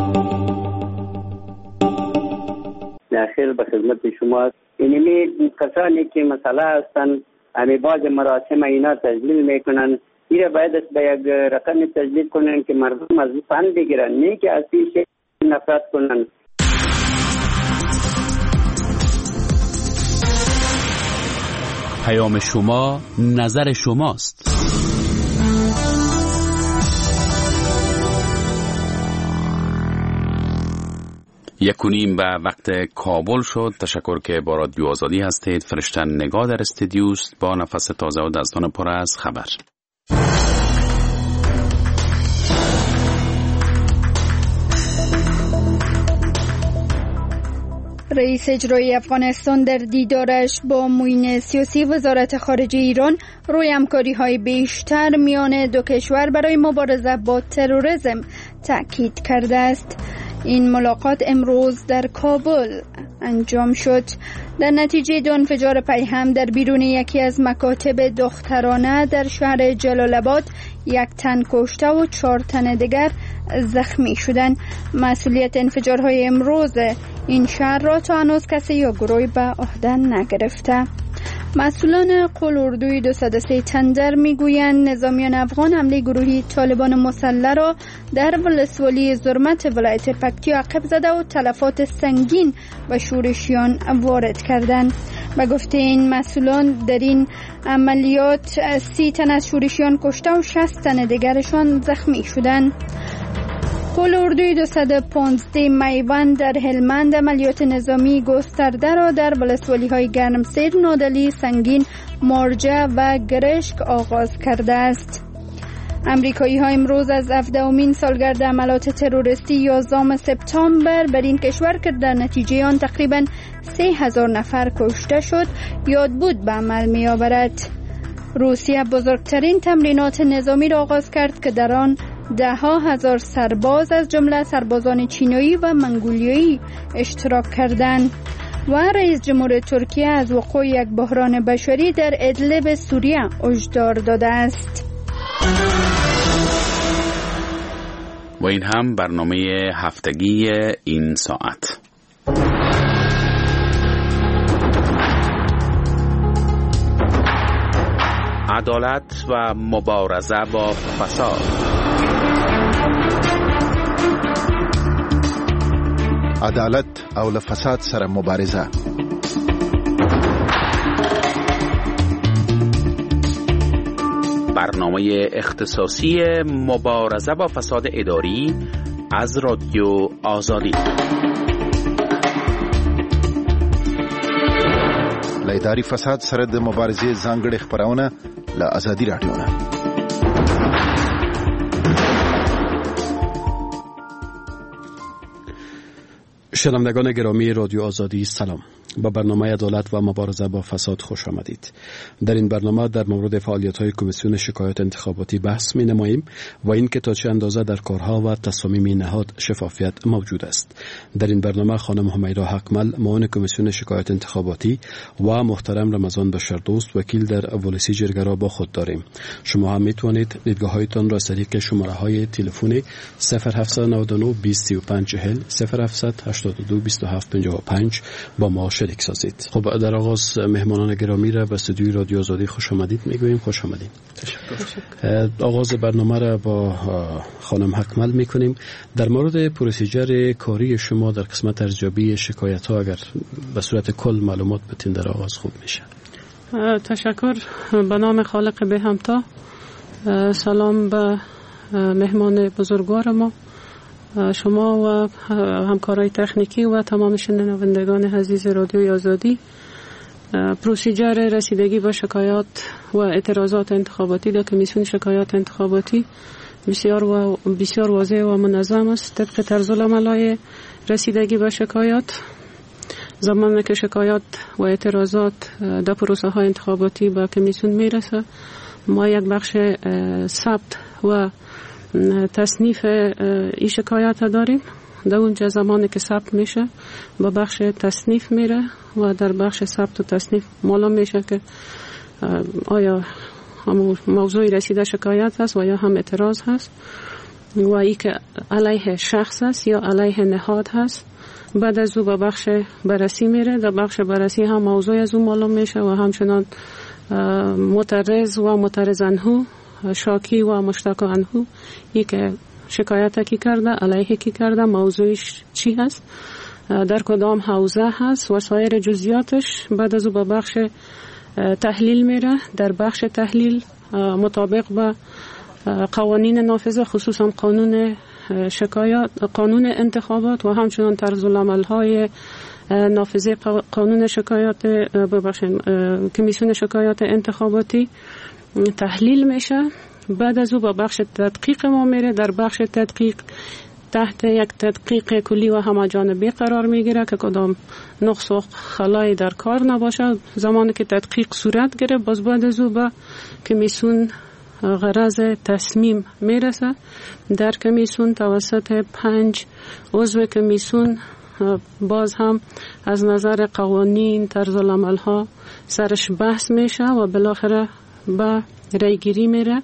داخل به خدمت شما اینمی کسانی که مسئله هستند امی باز مراسم اینا تجلیل میکنن ایره باید به یک رقم تجلیل کنن که مردم از فن بگیرن نه که از پیش نفرت کنن. پیام شما نظر شماست. یک و نیم به وقت کابل شد. تشکر که با رادیو آزادی هستید. فرشته نگاه در استودیوست با نفس تازه و دستان پر از خبر. رئیس اجرایی افغانستان در دیدارش با معین سیاسی وزارت خارجه ایران روی همکاری‌های بیشتر میان دو کشور برای مبارزه با تروریسم تاکید کرده است. این ملاقات امروز در کابل انجام شد. در نتیجه دو انفجار پیهم در بیرون یکی از مکاتب دخترانه در شهر جلال آباد یک تن کشته و چهار تن دیگر زخمی شدند. مسئولیت انفجارهای امروز این شهر را تا هنوز کسی یا گروهی به عهده نگرفته. مسئولان قول اردوی دویست و سه تندر میگویند نظامیان افغان حمله گروهی طالبان مسلح را در ولسوالی زرمت ولایت پکتیا عقب زده و تلفات سنگین به شورشیان وارد کردند. به گفته این مسئولان در این عملیات سی تن از شورشیان کشته و شصت تن دیگرشان زخمی شدند. قول اردوی دویست و پانزده میوند در هلمند عملیات نظامی گسترده را در ولسوالی های گرمسیر، نادلی، سنگین، مارجه و گرشک آغاز کرده است. امریکایی ها امروز از هفدهمین سالگرد عملیات تروریستی یازدهم سپتامبر بر این کشور که در نتیجه آن تقریبا سه هزار نفر کشته شد یاد بود به عمل می آورد. روسیه بزرگترین تمرینات نظامی را آغاز کرد که در آن ده ها هزار سرباز از جمله سربازان چینایی و منگولیایی اشتراک کردند. و رئیس جمهور ترکیه از وقوع یک بحران بشری در ادلب سوریه هشدار داده است. و این هم برنامه هفتگی این ساعت. عدالت و مبارزه با فساد. عدالت او له فساد سره مبارزه. برنامه اختصاصی مبارزه با فساد اداری از رادیو آزادی. له اداري فساد سره د مبارزې ځانګړې خبرونه له آزادي رادیو نه. شنوندگان گرامی رادیو آزادی سلام. با برنامه عدالت و مبارزه با فساد خوش آمدید. در این برنامه در مورد فعالیت‌های کمیسیون شکایات انتخاباتی بحث می‌نماییم و این که تا چه اندازه در کارها و تصامیم نهاد شفافیت موجود است. در این برنامه خانم همیرا حقمل معاون کمیسیون شکایات انتخاباتی و محترم رمضان بشردوست وکیل در ولسی جرگه را با خود داریم. شما هم میتوانید دیدگاه‌هایتان را از طریق شماره‌های تلفنی صفر هفت نه نه بیست سی و پنج چهل صفر هفت هشتاد و دو بیست و هفت پنجاه و پنج با ما شریک سازید. خب در آغاز مهمانان گرامی را به استودیوی رادیو آزادی خوش آمدید میگوییم. خوش آمدید. تشکر. آغاز برنامه را با خانم حکمل میکنیم. در مورد پروسیجر کاری شما در قسمت ارزیابی شکایت ها اگر به صورت کل معلومات بتین در آغاز خوب میشه. تشکر. به نام خالق به همتا. سلام به مهمان بزرگوار ما، شما و همکارای تکنیکی و تمام شنوندگان عزیز رادیوی آزادی. پروسیجر رسیدگی به شکایات و اعتراضات انتخاباتی در کمیسیون شکایات انتخاباتی بسیار و بسیار واضح و منظم است. طبق طرز العمل‌های رسیدگی به شکایات، زمانی که شکایات و اعتراضات در پروسه های انتخاباتی به کمیسیون میرسه، ما یک بخش ثبت و تصنیف این شکایت داریم. در اونجا زمانی که ثبت میشه به بخش تصنیف میره و در بخش ثبت و تصنیف معلوم میشه که آیا هم موضوع رسیده شکایت هست و یا هم اعتراض هست و ای که علیه شخص هست یا علیه نهاد هست. بعد از او به بخش بررسی میره. در بخش بررسی هم موضوع از اون معلوم میشه و همچنان معترض و معترض عنه، شاکی و مشتاق عنه، ای که شکایت کی کرده، علیه کی کرده، موضوعش چی هست، در کدام حوزه هست و سایر جزئیاتش. بعد از او به بخش تحلیل میره. در بخش تحلیل مطابق با قوانین نافذه، خصوصا قانون شکایات، قانون انتخابات و همچنان طرز العمل های نافذه قانون شکایات، ببخشید کمیسیون شکایات انتخاباتی تحلیل میشه. بعد از او با بخش تدقیق ما میره. در بخش تدقیق تحت یک تدقیق کلی و همه‌جانبه قرار میگیره که کدام نقص و خلایی در کار نباشه. زمانی که تدقیق صورت گرفت باز بعد از او با کمیسیون غرض تصمیم میرسه. در کمیسیون توسط پنج عضو کمیسیون باز هم از نظر قوانین، طرز العمل ها سرش بحث میشه و بالاخره به رای گیری میره.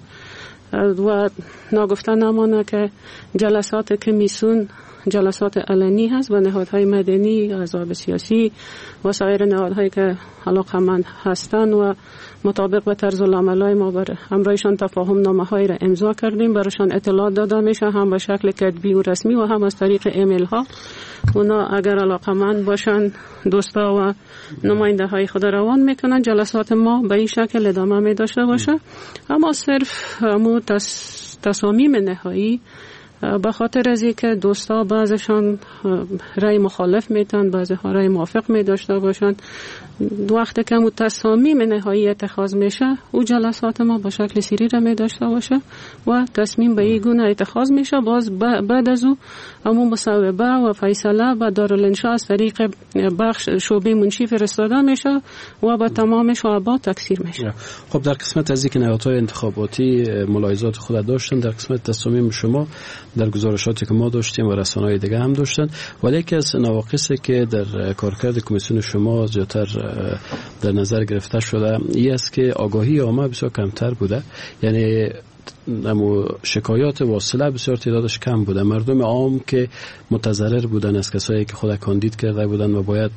و ناگفته نمانه که جلسات کمیسیون جلسات علنی هست و نهادهای مدنی، احزاب سیاسی و سایر نهادهایی که علاقه‌مند هستند و مطابق به طرز العمل‌های ما بر همراهشان تفاهم نامه‌هایی را امضا کردیم، برایشان اطلاع داده میشه، هم به شکل کتبی و رسمی و هم از طریق ایمیل ها. اونا اگر علاقه‌مند باشن دوستا و نماینده های خود روان میکنن. جلسات ما به این شکل ادامه می داشته باشه. اما صرف همون تصامیم نهایی به خاطر از اینکه دوستا بعضشان رای مخالف میتن، بعضی ها رای موافق می داشته باشن، وقتی که مو تصامیم نهایی اتخاذ میشه او جلسات ما به شکل سری را می داشته باشه و تصمیم به این گونه اتخاذ میشه. باز بعد از او همون مصوبه و فیصله و دارالانشاء از طریق بخش شعبه منشی فرستاده میشه و به تمام شعبات تکثیر میشه. خب در قسمت از اینکه نهادهای انتخاباتی ملاحظات خود داشتن، در قسمت تصامیم شما در گزارشاتی که ما داشتیم و رسانه‌های دیگه هم داشتن، ولی یکی از نواقصی که در کارکرد کمیسیون شما زیادتر در نظر گرفته شده این است که آگاهی عامه بسیار کمتر بوده. یعنی اما شکایات واصله بسیار تعدادش کم بوده. مردم عام که متضرر بودن از کسایی که خود کاندید کرده بودن و باید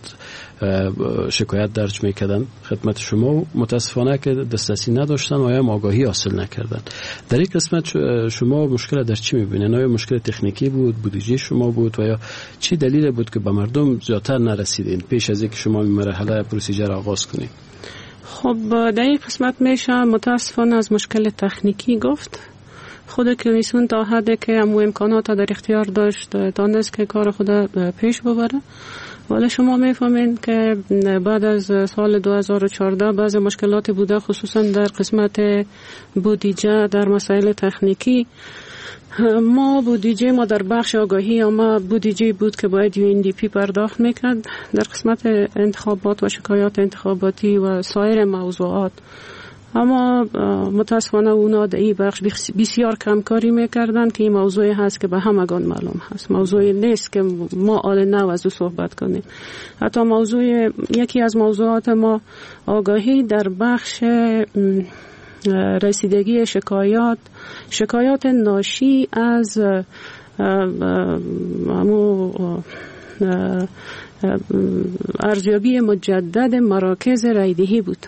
شکایت درج میکردن خدمت شما، متاسفانه که دسترسی نداشتن و یا آگاهی حاصل نکردن. در این قسمت شما مشکل در چی میبینید؟ آیا مشکل تکنیکی بود، بودجه شما بود و یا چی دلیل بود که به مردم زیادتر نرسیدین پیش از اینکه شما این مرحله پروسیجر آغاز کنید؟ خب در این قسمت میشه متاسفانه از مشکل تکنیکی گفت. خود کمیسیون تا حدی که همو امکانات در اختیار داشت دانست که کار خود پیش ببره، ولی شما میفهمین که بعد از سال دو هزار و چهارده بعض مشکلات بوده، خصوصا در قسمت بودجه، در مسائل تکنیکی. ما بودجه ما در بخش آگاهی اما بودجه بود که باید یو ان دی پی پرداخت میکرد. در قسمت انتخابات و شکایات انتخاباتی و سایر موضوعات اما متاسفانه اونا در این بخش بسیار کمکاری میکردن که این موضوعی هست که به همگان معلوم هست. موضوعی نیست که ما آل نو از او صحبت کنیم. حتی موضوع یکی از موضوعات ما آگاهی در بخش رسیدگی شکایات شکایات ناشی از همو ارزیابی مجدد مراکز رایدهی بود.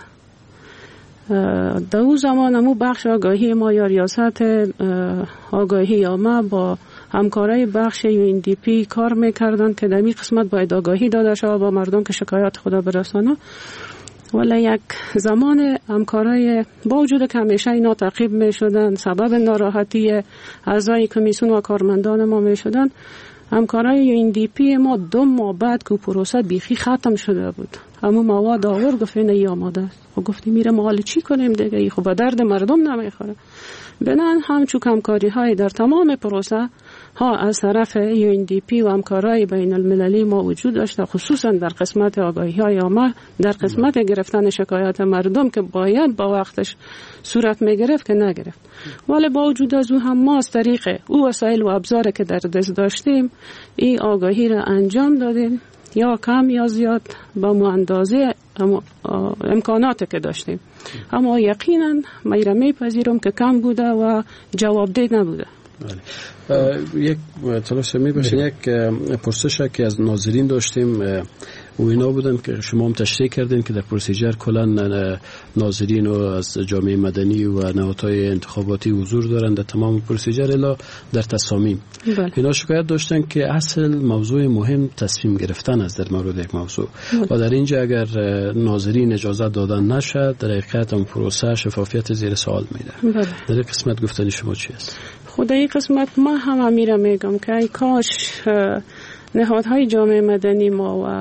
در اون زمان همو بخش آگاهی ما یا ریاست آگاهی عامه با همکارای بخش یو ان دی پی کار میکردن که در این قسمت باید آگاهی داده شود با مردم که شکایات خدا برسانه. ولی یک زمان همکارای با وجود که همیشه اینا تعقیب می شدن، سبب ناراحتی اعضای کمیسیون و کارمندان ما می شدن، همکارای یو ان دی پی ما دو ماه بعد که پروسه بیخی ختم شده بود همون مواد آور گفتین ای آماده است. خب گفتیم میره ما حالا چی کنیم دیگه، ای خب به درد مردم نمیخوره. بنان همچون همکاری های در تمام پروسه ها از طرف یو ان دی پی و همکارای بین المللی ما وجود داشته، خصوصا در قسمت آگاهی های عامه، در قسمت گرفتن شکایات مردم که باید با وقتش صورت میگرفت که نگرفت. ولی با وجود از او هم ما از طریق او وسایل و ابزار که در دست داشتیم این آگاهی را انجام دادیم، یا کم یا زیاد با مو اندازه امکاناتی که داشتیم. اما یقینا میرا میپذیرم که کم بوده و جوابده نبوده. یک تلاش می باشه یک پرسش که از ناظرین داشتیم و اینا بودن که شما هم تشریح کردین که در پروسیجر کلا ناظرین و از جامعه مدنی و نهادهای انتخاباتی حضور دارند در تمام پروسیجر الا در تصامیم. بله. اینا شکایت داشتن که اصل موضوع مهم تصمیم گرفتن است در مورد یک موضوع. بله. و در اینجا اگر ناظرین اجازه دادن نشد در حقیقت اون پروسه شفافیت زیر سوال میره. بله. در این قسمت گفتن شما چی است؟ خدای قسمت ما هم امیره میگم که ای کاش نهادهای جامعه مدنی ما و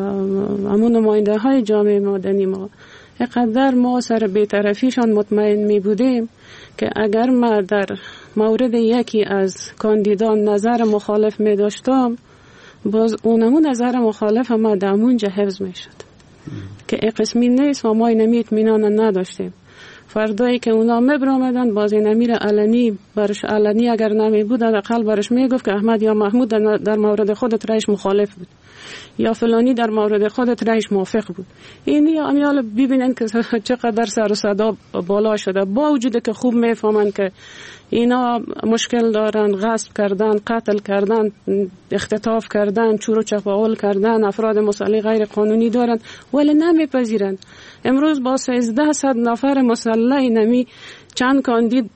همون نماینده های جامعه مدنی ما اقدر ما سر بی‌طرفیشان مطمئن می بودیم که اگر ما در مورد یکی از کاندیدان نظر مخالف می داشتم باز اونمون نظر مخالف ما دمونجا حفظ می شد که ای قسمی نیست و ما اینمی اطمینان نداشتیم. فردایی که اونا میبرامدن باز این امیر علنی برش علنی اگر نمی بود اقل برش میگفت که احمد یا محمود در مورد خودت رئیس مخالف بود یا فلانی در مورد خودت رئیس موافق بود. این یا امیال ببینن که چقدر سر و صدا بالا شده، با وجود که خوب میفهمن که اینا مشکل دارن، غصب کردن، قتل کردن، اختطاف کردن، چور و چپاول کردن، افراد مسلح غیر قانونی دارن ولی نمیپذیرن. امروز با سیزده صد نفر مسلح نمی چند کاندید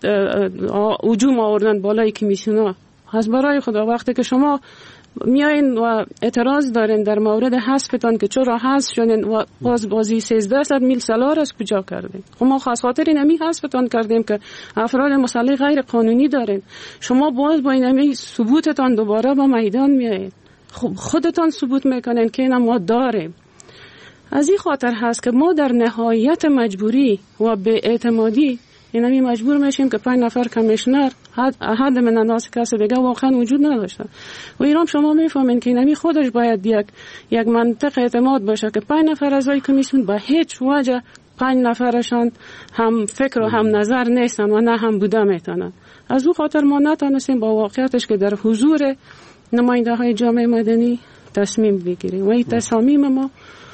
هجوم آوردن بالای کمیسیونا. از برای خدا وقتی که شما میاین و اعتراض دارین در مورد حذفتان که چرا حذف شدین و باز بازی سیزده صد میل سالار از کجا کردین؟ خب ما خاص خاطر اینمی حذفتان کردیم که افراد مسلح غیر قانونی دارین. شما باز با اینمی ثبوتتان دوباره با میدان میایین. خب خودتان ثبوت میکنین که اینا ما داریم. از این خاطر هست که ما در نهایت مجبوری و به اعتمادی اینمی مجبور میشیم که پنج نفر کمیشنر حد من الناس کسی دیگه واقعا وجود نداشته. و ایران شما میفهمین که اینمی خودش باید یک یک منطق اعتماد باشه که پنج نفر اعضای کمیسیون به هیچ وجه پنج نفرشان هم فکر و هم نظر نیستن و نه هم بوده میتونن. از او خاطر ما نتونستیم با واقعیتش که در حضور نماینده های جامعه مدنی تصمیم بگیریم و این تصامیم ما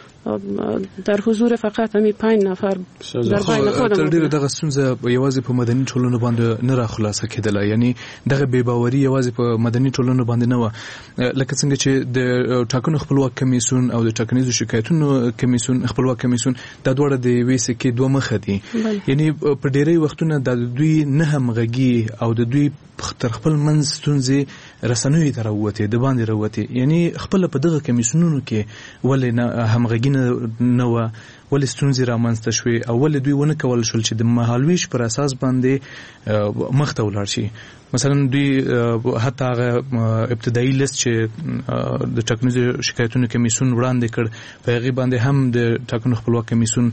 در حضور فقط همي پنځ نفر در باندې خو تر ډیره دغه ستونزه یوازې په مدني ټولنو باندې نه را خلاصه کېدله، یعنی دغه بې باوري یوازې په مدني ټولنو باندې نه و، لکه څنګه چې د ټاکنو خپلواک کمیسیون او د ټاکنیزو شکایتونو کمیسیون خپلواک کمیسیون د دوړه د یوې سکې دوه مخه دي. یعنی په ډیری وختونه د دوی نه همغږي او د دوی تر خپل منځ ستونزې رسنوي ته راووتې د باندې راووتې، یعنی خپل په دغه کمیسیونونو کې ولې نه همغږي نه و، ولې ستونزې رامنځته شوې او ولې دوی ونه کول شول چې د مهالویش پر اساس باندې مخ ته ولاړ شي. مثلا دوی حتی هغه ابتدایي لیست چې د ټاکنیزو شکایتونو کمیسیون وړاندې کړ په هغې باندې هم د ټاکنو خپلواک کمیسیون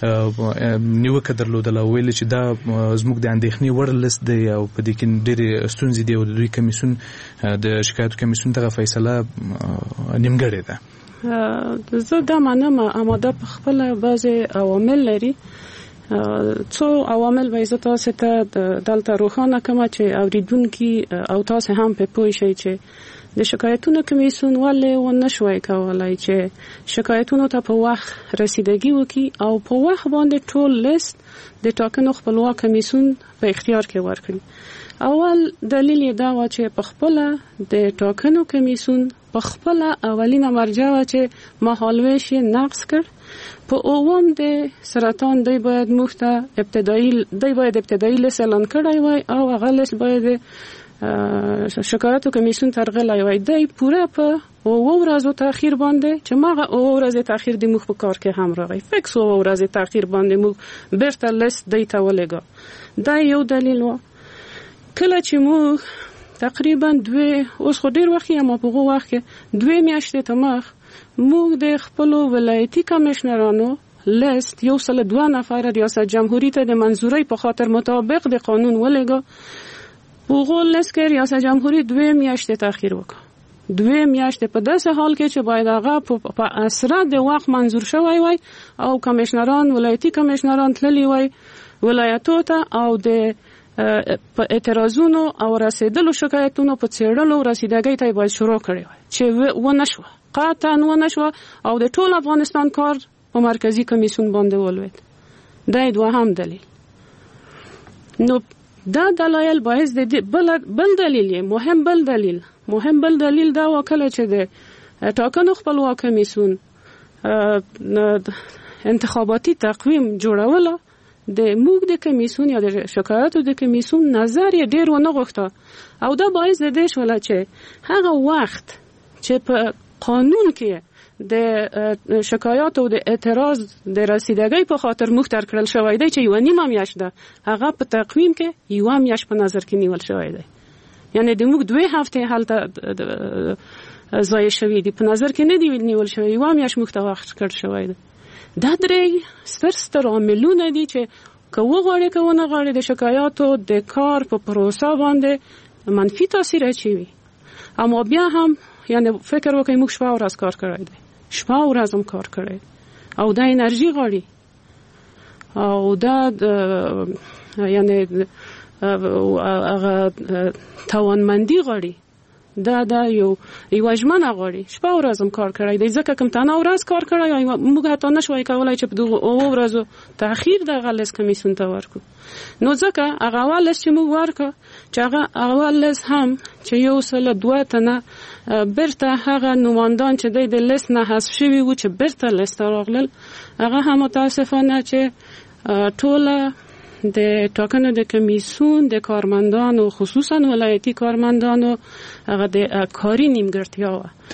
نیوکه درلودله، ویل چې دا زموږ د اندېښنې وړ لیست دی او په دې کې ډېرې ستونزې دي او د دوی کمیسیون د شکایتو کمیسیون دغه فیصله نیمګړې ده. زه دا منم آماده په خپله بعضې عوامل لري. څو عوامل به زه تاسې ته دلته روښانه کړم چې اورېدونکي او تاسې هم پرې پوه شئ چې د شکایتونو کمیسیون ولې ونه شوی کولی چې شکایتونو ته په وخت رسیدګي وکړي او په وخت باندې ټول لیست د ټاکنو خپلواک کمیسیون په اختیار کې ورکړي. اول دلیل یې دا و چې په خپله د ټاکنو کمیسیون په خپله اولینه مرجع وه چې مهالویش یې نقض کړ. په اووم د سرطان دی باید موږ ته ابتدایي دی باید ابتدایي لیست اعلان کړی وای او هغه لیست باید شکایتو کمیسیون ترغلی وای. دی پوره په اوه ورځو تاخیر باندې چې ماغه اوه ورځې تاخیر د موږ په کار کې هم راغی، فکس اوه ورځې تاخیر باندې موږ بیرته لیست دی ته ولېږه. دا یو دلیل و. کله چې موږ تقریبا دوی اوس خو ډېر وخت یې اما په هغه وخت کې دوی میاشتې ته مخ موږ د خپلو ولایتي کمیشنرانو لیست یو سل دوه نفر ریاست جمهوری ته د منظورۍ په خاطر مطابق د قانون ولېږه. هغو لیست کې ریاست جمهوریت دوه میاشتې تاخیر وکړ. دوه میاشتې په داسې حال کې چې باید هغه په اسره د وخت منظور شوی وای او کمشنران ولایتي کمشنران تللی وای ولایتو ته او د اعتراضونو او رسیدلو شکایتونو په څېړلو رسیدګۍ ته باید شروع کړی وای چې ونه شوه، قطعا ونه شوه او د ټول افغانستان کار په مرکزی کمیسیون باندې ولوید. دا دوهم دلیل. نو دا دلایل باعث د بل بل دلیل مهم بل دلیل مهم بل دلیل دا وکړه چې د ټاکنو خپلواک کمیسیون انتخاباتي تقویم جوړوله د موږ د کمیسیون یا د شکایاتو د کمیسیون نظر یې ډیر ونه غوښته او دا باعث د دې شوله چې هغه وخت چې په قانون کې د شکایاتو د اعتراض د رسیدګۍ په خاطر مختار کړل شوی دی چې یو نیمه میاشت ده، هغه په تقویم کې یو میاشت په نظر کې نیول شوی دی. یعنی د موږ دوه هفته هلته ضایع شوی دي، په نظر کې نه دی نیول شوی، یو میاشت موږ ته وخت کړ شوی دی. دا درې ستر ستر عاملونه دي چې که وغواړي که ونه غواړي د شکایاتو د کار په پروسه باندې منفي تاثیر اچوي. اما بیا هم یعنی فکر وکړئ موږ شپه ورځ کار کړی دی، شپه ورځ هم کار کړی او دا انرژي غواړي او دا یعنی هغه توانمندي غواړي، دا دا یو یو ژمنه غواړي. شپه ورځ هم کار کړی دی، ځکه کوم تنه ورځ کار کړی موږ حتی نشوای کولای چې په دغه اوو ورځو تاخیر د غلس کمیسیون ته ورکو. نو ځکه هغه اول چې موږ ورکو چې هغه اول هم چې یو سل دوه تنه برته هغه نوماندان چې د لیست نه حذف شوي وو چې برته لیست راغلل، هغه هم متاسفانه چې ټوله د ټاکنو د کمیسیون د کارمندانو خصوصا ولایتي کارمندانو هغه د کاری نیمګړتیا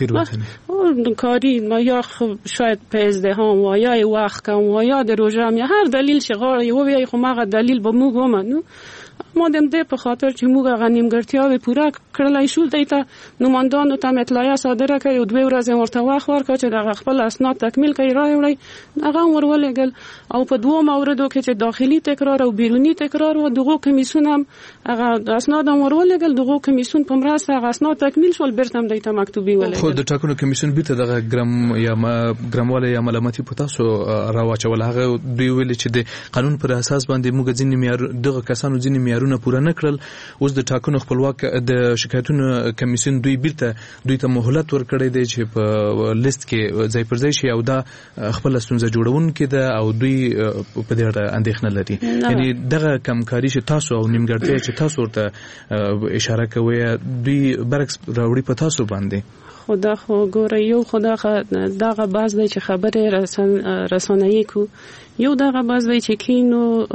و کاری یا شاید په ازدحام و یا وخت کم و یا د روژه یا هر دلیل چې غواړي ووایي خو هغه دلیل به موږ ومنو. ما دم دې په خاطر چې موږ هغه نیمګړتیاوې پوره کړلای شو دی ته نوماندانو ته اطلاعیه صادره کړي او دوه ورځې ورته وخت ورکړه چې دغه خپل اسناد تکمیل کړي راوړي، هغه ورولېږل او په دوه موردو کې چې داخلي تکرار او بیرونی تکرار و دغه کمیسیون هم هغه اسناد هم ورولېږل، دغه کمیسیون په مرسته هغه اسناد تکمیل شول، بیرته هم دایته مکتوبي ولېږل. خو د ټاکنو کمیسیون بیرته دغه ګرام یا ګرامواله یا ملامتي په تاسو راواچول، هغه دوی ویل چې د قانون پر اساس باندې موږ ځینې معیار دغه کسانو ځینې معیارونه پوره نه کړل. اوس د ټاکنو خپلواک د شکایتونو کمیسیون دوی بیرته دوی ته مهلت ورکړی دی چې په لیست کې ځای پر ځای شي او دا خپل ستونزه جوړونکې ده او دوی په دې اړه اندېښنه لري. یعنی دغه کمکاري چې تاسو او نیمګړتیا چې تاسو ورته اشاره کوئ دوی برعکس راوړي په تاسو باندې. خدا خو ګوره یو خدا دغه باز دی چې خبره رسانه‌ای کو، یو دغه باز دی چې کینو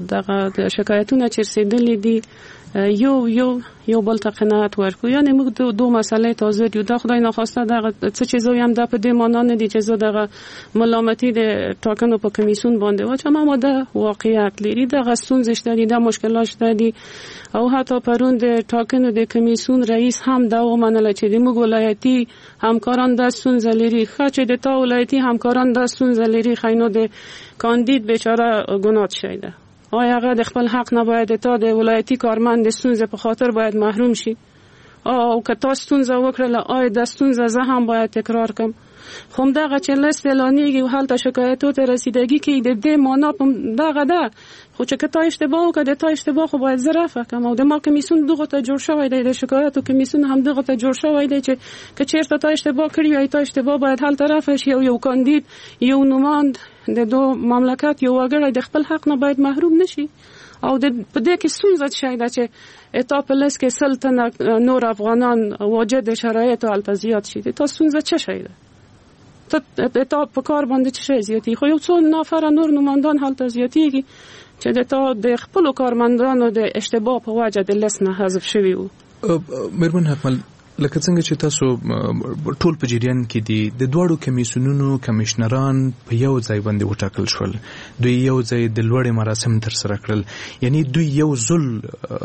دغه شکایتونه چې رسیدلې دي یو یو یو بل ته قناعت ورکو. یعنی موږ دو, دو مسئله تازه دیو دا خدای ناخواسته دغه څه چیزایی هم د په دې معنا نه دي چې زه دغه ملامتي د ټاکنو په کمیسیون باندې واچم، اما دا واقعیت لري، دغه ستونزې شته دي، دا مشکلات شته دي او حتی پرون د ټاکنو د کمیسیون رئیس هم دا ومنله چې د موږ ولایتي همکاران د ستونزې لري، ښه چې د تا ولایتي همکاران د ستونزې لري، خاینو د کاندید بیچاره ګناه شي ده. آیا هغه د خپل حق نه باید تا د ولایتي کارمند د ستونزې په خاطر باید محروم شي؟ او که تا ستونزه وکړله آیا د ستونزه زه هم باید تکرار کم؟ خو همدغه چې لیست اعلانیږي و هلته شکایتو ته رسیدګي کوي د دې معنا دغه ده، خو چې که تا اشتباه وکړه د تا اشتباه خو باید زه رفع کړم او د ما کمیسیون دغه ته جوړ شوی دی، د شکایاتو کمیسیون هم دغه ته جوړ شوی دی چې که چېرته تا اشتباه کړي وي تا اشتباه باید هلته رفع شي او یو کاندید یو نوماند د دو مملکت یو وګړی د خپل حق نه باید محروم نشي. او د په دې کې ستونزه شي دا چې اتا په لس کې سل تنه نور افغانان واجد شرایط او التزیات شي، تا ستونزه چه شي ده؟ ته تا په کار باندې څه شي زیاتی؟ خو یو څو نفر نور نوماندان حالت زیاتیږي چې د تا د خپل کارمندانو د اشتباه په وجه د لیست نه حذف شوي وو. مېرمن حتمل لکه څنګه چې تاسو ټول په جریان کې دي د دواړو کمیسیونونو کمشنران په یو ځای باندې وټاکل شول، دوی یو ځای د لوړې مراسم تر سره کړل، یعنی دوی یو ځل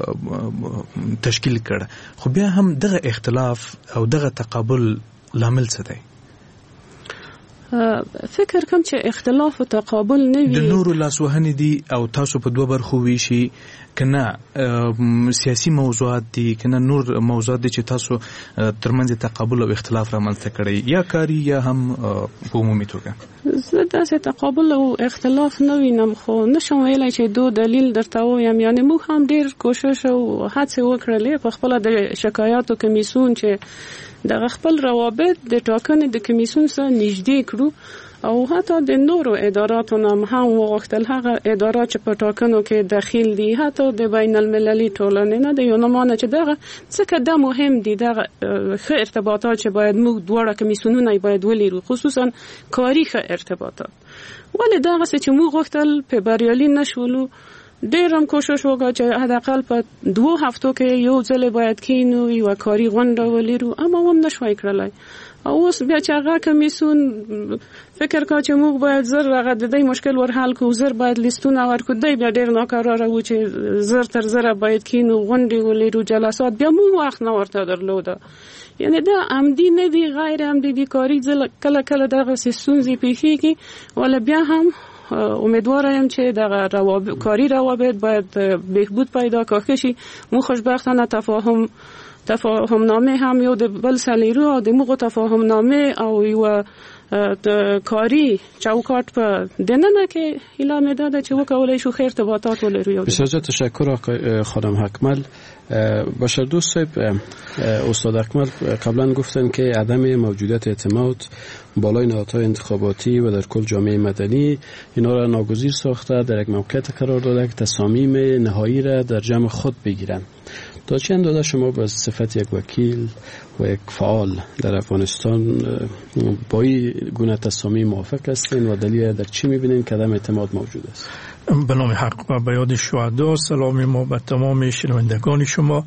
تشکیل کړ، خو بیا هم دغه اختلاف او دغه تقابل لامل څه دی؟ فکر کوم چې اختلاف او تقابل نه وي. د نورو لاسوهنې دي او تاسو په دوه برخو ویشي کنه سیاسي موضوعات دي کنه نور موضوعات دي چې تاسو ترمنځ تقابل او اختلاف رامنځته کړی یا کاری یا هم په عمومي توګه؟ زه داسې تقابل او اختلاف نه وینم، خو نشم ویلی چې دو دلیل درته ووایم. یعنې موږ هم ډېر کوشش او هڅې وکړلې په خپله د شکایاتو کمیسیون چې دغه خپل روابط د ټاکنې د کمیسیون سره نږدې کړو او حتی د نورو اداراتو هم هم وغوښتل هغه ادارات چې په ټاکنو کې دخیل دي حتی د بین المللي ټولنې نه د یونامانه چې دغه څه دا مهم دي دغه ښه ارتباطات چې باید موږ دواړه کمیسیونونه باید ولرو، خصوصا کاري ښه ارتباطات. ولې دغه څه چې موږ غوښتل په بریالي نشولو، ډېر هم کوشش وکړو چې حداقل په دوه هفتو کې یو ځل باید کینو یو کاري غونډه ولرو، اما هم نشوای کړلای. او اوس بیا چې هغه کمیسیون فکر کا چې موږ باید زر هغه د دې مشکل ور حل کو، زر باید لیستونه ورکو، دی بیا ډېر ناکراره و چې زر تر زر باید کینو غونډې ولرو جلسات، بیا موږ وخت نه ورته درلوده. یعنی دا عمدي نه دی، غیر عمدي دی، کاري کله کله دغه ستونزې پیښیږي. ولا بیا هم امیدوار یم چې دغه روابط کاری روابط باید بهبود پیدا کړي شي. مو خوشبختانه تفاهم تفاهم نامه هم یو د بل سلیرو او د موږ تفاهم نامه او یو کاری چوکاټ په دننه کې اعلان داده چې وکولای شو خیر ارتباطات ولرو. بسیار تشکر آقای خانم اکمل. بشر دوست صاحب، استاد اکمل قبلا گفتن که عدم موجودیت اعتماد بالای نهادهای انتخاباتی و در کل جامعه مدنی اینا را ناگزیر ساخته، در یک موقعیت قرار داده که تصامیم نهایی را در جمع خود بگیرن. تا چه اندازه شما به صفت یک وکیل و یک فعال در افغانستان با این گونه تصامیم موافق هستین و دلیل در چی میبینین که عدم اعتماد موجود است؟ به نام حق و به یاد شهدا، سلام ما به تمام شنوندگان شما.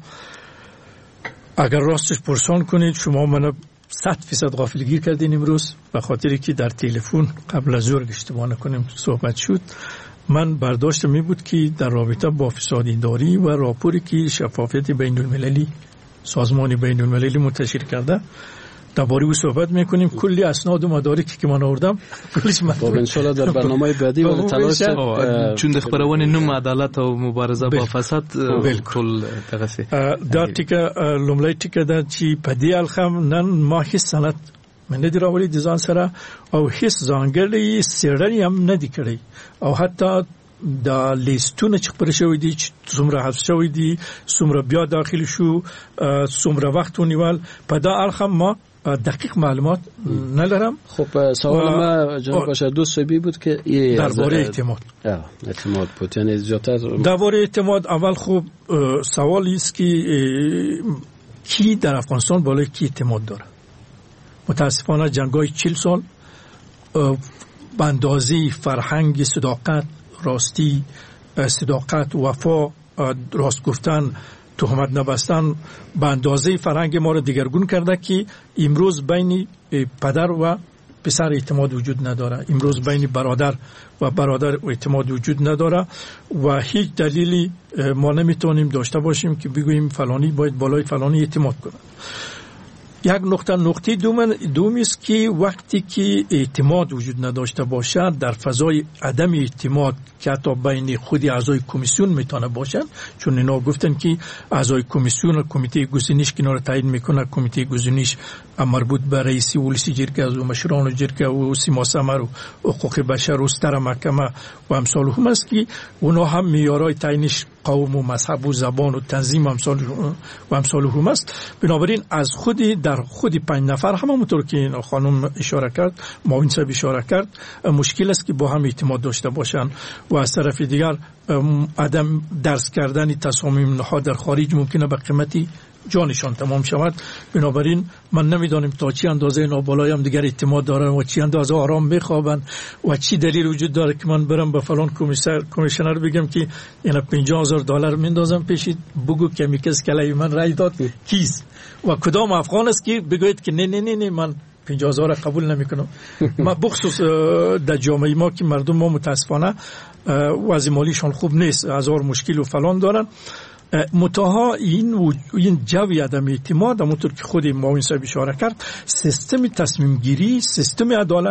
اگر راستش پرسان کنید شما منو صد فیصد غافلگیر کردین امروز، به خاطری که در تلفن قبل از ظهر اشتباه نکنیم صحبت شد. من برداشتم می بود که در رابطه با فساد اداری و راپوری که شفافیت بین المللی سازمان بین المللی منتشر کرده درباره او صحبت میکنیم. کلی اسناد و مدارکی که من آوردم کلش مطلب ان شاء الله در برنامه بعدی و تلاش چون د خبرونه نوم عدالت او مبارزه با فساد بالکل تغسی دا ټیکه لومړی ټیکه دا چې په دې الخم نن ما هیڅ سند من ندی راوړی د ځان سره او هیڅ ځانګړی څېړنې هم نه دی کړی او حتی دا لیستونه چې خبر شوی دي چې څومره حبس شوی دي، څومره بیا داخل شو، څومره وخت ونیول، په دا الخم ما دقیق معلومات ندارم. خب سوال ما جناب بشر دوست صاحبی بود که درباره اعتماد اعتماد بود، یعنی زیادتر درباره اعتماد. اول خب سوالی است که کی در افغانستان بالای کی اعتماد داره؟ متاسفانه جنگای چهل سال به اندازه فرهنگ صداقت، راستی، صداقت، وفا، راست گفتن، تهمت نبستن به اندازه فرهنگ ما را دگرگون کرده که امروز بین پدر و پسر اعتماد وجود نداره، امروز بین برادر و برادر اعتماد وجود نداره و هیچ دلیلی ما نمیتونیم داشته باشیم که بگوییم فلانی باید بالای فلانی اعتماد کنه. یک نقطه نقطه دوم دومی است که وقتی که اعتماد وجود نداشته باشد در فضای عدم اعتماد که حتی بین خود اعضای کمیسیون میتونه باشن، چون اینا گفتن که اعضای کمیسیون و کمیته گزینش که اینا رو تعیین میکنه، کمیته گزینش مربوط به رئیس ولسی جرگه و مشران جرگه و سیما سمر و حقوق بشر و ستر محکمه و امثال هم است که اونا هم معیارهای تعیینش قوم و مذهب و زبان و تنظیم امثال و امثال هم است. بنابراین از خود در خود پنج نفر همونطور که خانم اشاره کرد، معاون صاحب اشاره کرد، مشکل است که با هم اعتماد داشته باشند و از طرف دیگر عدم درس کردن تصامیم نهاد در خارج ممکنه به قیمتی جانشان تمام شود. بنابراین من نمیدانم تا چی اندازه اینا بالای هم دیگر اعتماد دارن و چی اندازه آرام بخوابن و چی دلیل وجود داره که من برم به فلان کمیسر کمیشنر بگم که اینا پنجاه هزار دلار میندازم پیشید بگو که میکس کلای من رای داد کیست و کدام افغان است که بگوید که نه نه نه نه من پنجاه هزار قبول نمیکنم. ما بخصوص در جامعه ما که مردم ما متاسفانه وضع مالیشان خوب نیست، هزار مشکل و فلان دارن. متاها این این جوی عدم اعتماد همونطور که خود معاون صاحب اشاره کرد، سیستم تصمیم گیری، سیستم عدالت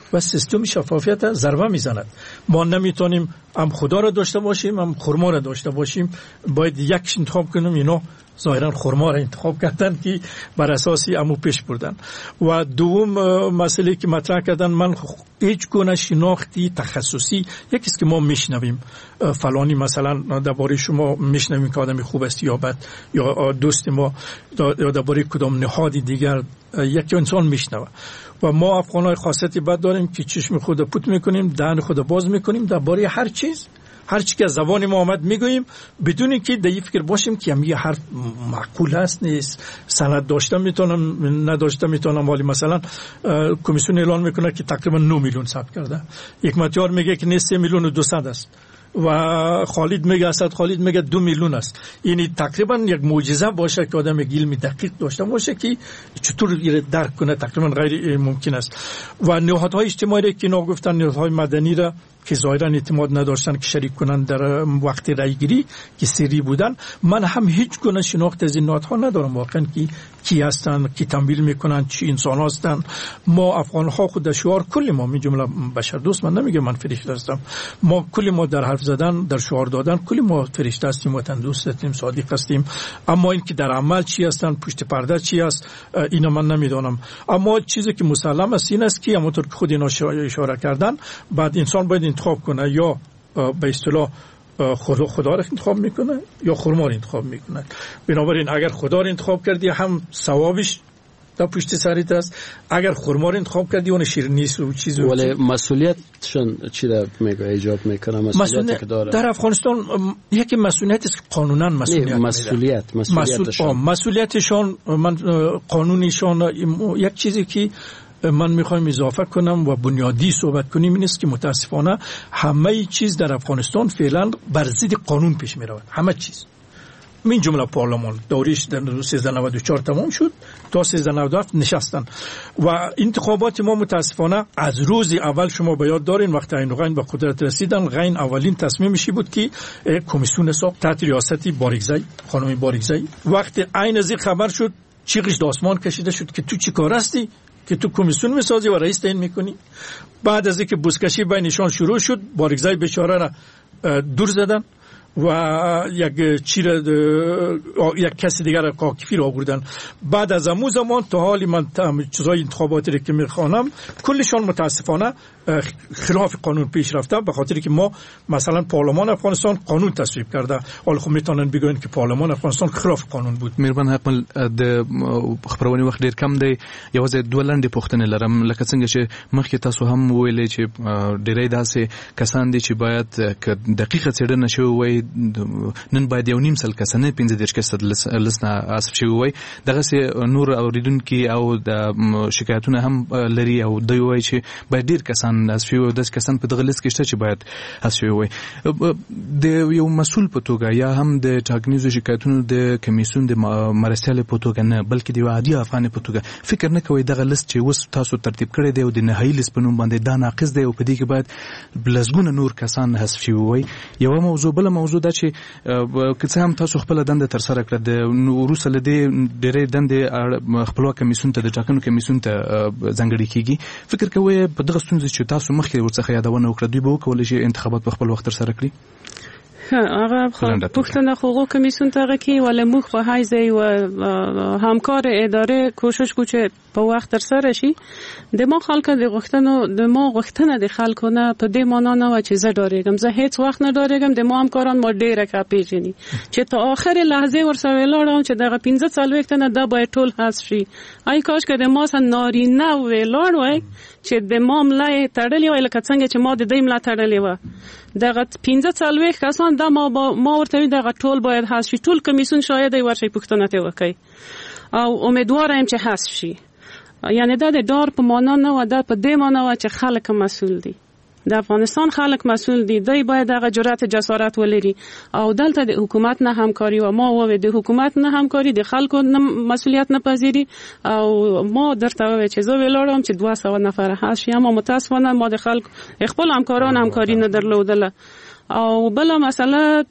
و سیستم شفافیت ضربه میزند. ما نمیتونیم هم خدا را داشته باشیم هم خرما را داشته باشیم، باید یک انتخاب کنیم. اینا ظاهرا خرما را انتخاب کردن که بر اساسی امو پیش بردن. و دوم مسئله که مطرح کردن، من هیچ گونه شناختی تخصصی یکی است که ما میشنویم فلانی مثلا درباره شما میشنویم که آدم خوب است یا بد، یا دوست ما یا درباره کدام نهادی دیگر یک انسان میشنوه. و ما افغانای خاصیتی بد داریم که چشم خود پوت میکنیم، دهن خود باز میکنیم درباره هر چیز، هر چی که از زبان ما آمد میگوییم بدون اینکه در این فکر باشیم که هم یه حرف معقول هست نیست، سند داشته میتونم نداشته میتونم. ولی مثلا کمیسیون اعلان میکنه که تقریبا نه میلیون ثبت کرده، یک متیار میگه که نه سه میلیون و دویست است و خالد میگه اسد خالد میگه دو میلیون است. یعنی تقریبا یک معجزه باشه که آدم علمی دقیق داشته باشه که چطور درک کنه، تقریبا غیر ممکن است. و نهادهای اجتماعی که اینا گفتن، نهادهای مدنی را که ظاهرا اعتماد نداشتن که شریک کنن در وقت رای گیری که سری بودن، من هم هیچ گونه شناخت از این نهادها ندارم واقعا که کی هستن، کی تمویل میکنن، چی انسان هستن. ما افغان ها خود شعار کل ما می جمله بشر دوست، من نمیگم من فرشته هستم، ما کل ما در حرف زدن، در شعار دادن کل ما فرشته هستیم، وطن دوست هستیم، صادق هستیم. اما این که در عمل چی هستن، پشت پرده چی است، اینا من نمیدونم. اما چیزی که مسلم است این است که همونطور که خود اینا اشاره کردن، بعد انسان باید انتخاب کنه، یا به اصطلاح خدا خدا را انتخاب میکنه یا خرما را انتخاب میکنه. بنابراین اگر خدا را انتخاب کردی هم ثوابش در پشت سرت است، اگر خرما را انتخاب کردی اون شیرینی و چیزی. ولی مسئولیتشون چی در میگه ایجاب میکنه؟ مسئولیت که داره در افغانستان یکی مسئولیت است که قانونا مسئولیت مسئولیت مسئولیتشون مسئولیتشون من قانونیشون یک چیزی که من میخوایم اضافه کنم و بنیادی صحبت کنیم این است که متاسفانه همه چیز در افغانستان فعلا بر ضد قانون پیش میرود. همه چیز، من جمله پارلمان دورش در سیزده نود و چهار تمام شد تا سیزده نود و هفت نشستن و انتخابات ما متاسفانه از روز اول شما به یاد دارین وقتی این غین به قدرت رسیدن، غین اولین تصمیمشی بود که کمیسیون ساخت تحت ریاست باریکزی، خانم باریکزی. وقتی عین از این خبر شد چیغش د آسمان کشیده شد که تو چی کار هستی که تو کمیسیون میسازی و رئیس تعیین میکنی. بعد از اینکه بوسکشی بینشان شروع شد، باریکزی بیچاره را دور زدن و یک چیر یک کسی دیگر را کاکفی را آوردن. بعد از امو زمان تا حالی من چیزای انتخاباتی را که میخوانم کلشان متاسفانه خلاف قانون پیش رفته، به خاطر که ما مثلا پارلمان افغانستان قانون تصویب کرده، حالا خب میتونن بگن که پارلمان افغانستان خلاف قانون بود. مهربان حتما د خبرونه وخت ډیر کم دی، یوازې دوه لاندې پوښتنې لرم. لکه څنګه چې مخکې تاسو هم ویلې چې ډیری داسې کسان دي چې باید ک دقیقه څېړنه شوی وای، نن باید یو نیم سل کسانه پنځه دېرش کسه لسنه اسف شوی وای. دغه سه نور اوریدونکي او د شکایتونه هم لري او دوی وای چې باید ډیر کسان اسف شوی، د کسان په دغه لیست کې شته چې باید اسف شوی وای. د یو مسؤل په توګه یا هم د ټاکنیزو شکایتونو د کمیسیون د مرستیال په توګه نه بلکې د عادي افغان په توګه فکر نه کوي دغه لیست چې اوس تاسو ترتیب کړی دی او د نهایي لیست په نوم باندې دا ناقص دی او په دې کې باید بلزګونه نور کسان حذف شوی وای. یو موضوع بل موضوع دا چې که څه هم تاسو خپل دنده تر سره کړه د وروسته لدې ډېرې دندې خپلواک کمیسیون ته د ټاکنو کمیسیون ته ځانګړي کیږي. فکر کوي په دغه ستونزې چې تاسو مخکې ورڅخه یادونه وکړه دوی به وکولای شي انتخابات په خپل وخت تر سره کړي؟ هغه پښتنه حقوق کمیسیون ته کې ولې موږ په حیث و همکار اداره کوشش کو چې په وخت تر سره شي. د ما خلک د غوښتنو د ما غوښتنه د خلکونه په دې معنا نه و چې زه ډارېږم، زه هیڅ وخت نه ډارېږم. د ما همکاران ما ډېره کا پیژني چې ته اخر لحظه ورسره ولاړم چې دغه پنځه څلوېښت نه دا باید ټول حذف شي. آی کاش که د ما سره نارینه ولاړ وای چې د ما ملای تړلې وای لکه څنګه چې ما د دې ملا تړلې و. دغه پنځه څلوېښت کسان دا ما ما ورته دغه ټول باید حذف شي. ټول کمیسیون شاید ای ورشي پښتنه ته وکي او امیدوارم چې حذف شي. یعنی دا د ډار په معنا نه و، دا په دې معنا و چې خلک مسؤل دي، د افغانستان خلک مسؤل دي، دوی باید هغه جرأت جسارت ولري او دلته د حکومت نه همکاري و ما و د حکومت نه همکاري د خلکو نه مسؤلیت نه پذیری او ما درته و چې زه ویلارم چې دوه سوه نفر هست شي، اما متاسفانه ما د خلک خپل همکاران همکاري نه درلودله. او بل مسئله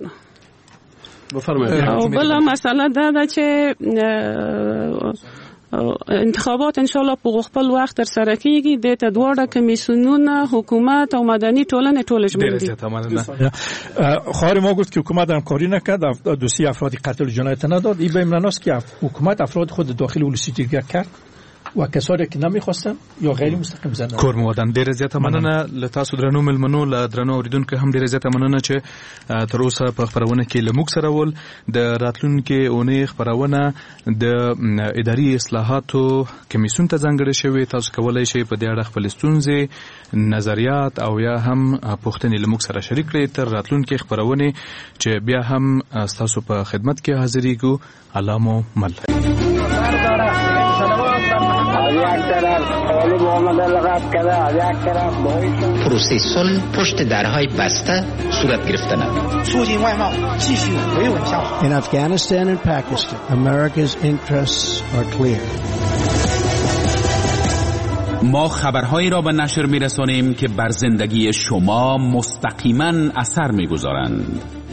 بفرمایئ او بل مسئله دا ده چې انتخابات انشاءالله په خپل وخت تر سره کیږي. د ته دواړه کمیسیونونه حکومت او مدني ټولنه ټول ژمن دي. خواهر ما گفت که حکومت همکاری نکرد، دوسیه افراد قتل جنایت نداد. این به این معناست که حکومت افراد خود داخل ولسی دیگر کرد و کسانی که نمیخواستن یا غیر مستقیم زدن. کور مودن ډیره زیاته مننه له تاسو درنو ملمنو له درنو اوریدونکو هم ډیره زیاته مننه چې تر اوسه په خبرونه کې لموږ سره ول. د راتلونکي اونۍ خبرونه د اداري اصلاحاتو کمیسیون ته ځانګړې شوې. تاسو کولای شئ په دې اړه خپل ستونزې، نظریات او یا هم پوښتنې لموږ سره شریک کړئ تر راتلونکي خبرونه چې بیا هم تاسو په خدمت کې حاضرېږو. الله مو مل. پروسه صلح پشت درهای بسته صورت گرفتن. In Afghanistan and Pakistan, America's interests are clear. ما خبرهایی را به نشر می‌رسانیم که بر زندگی شما مستقیما اثر می‌گذارند.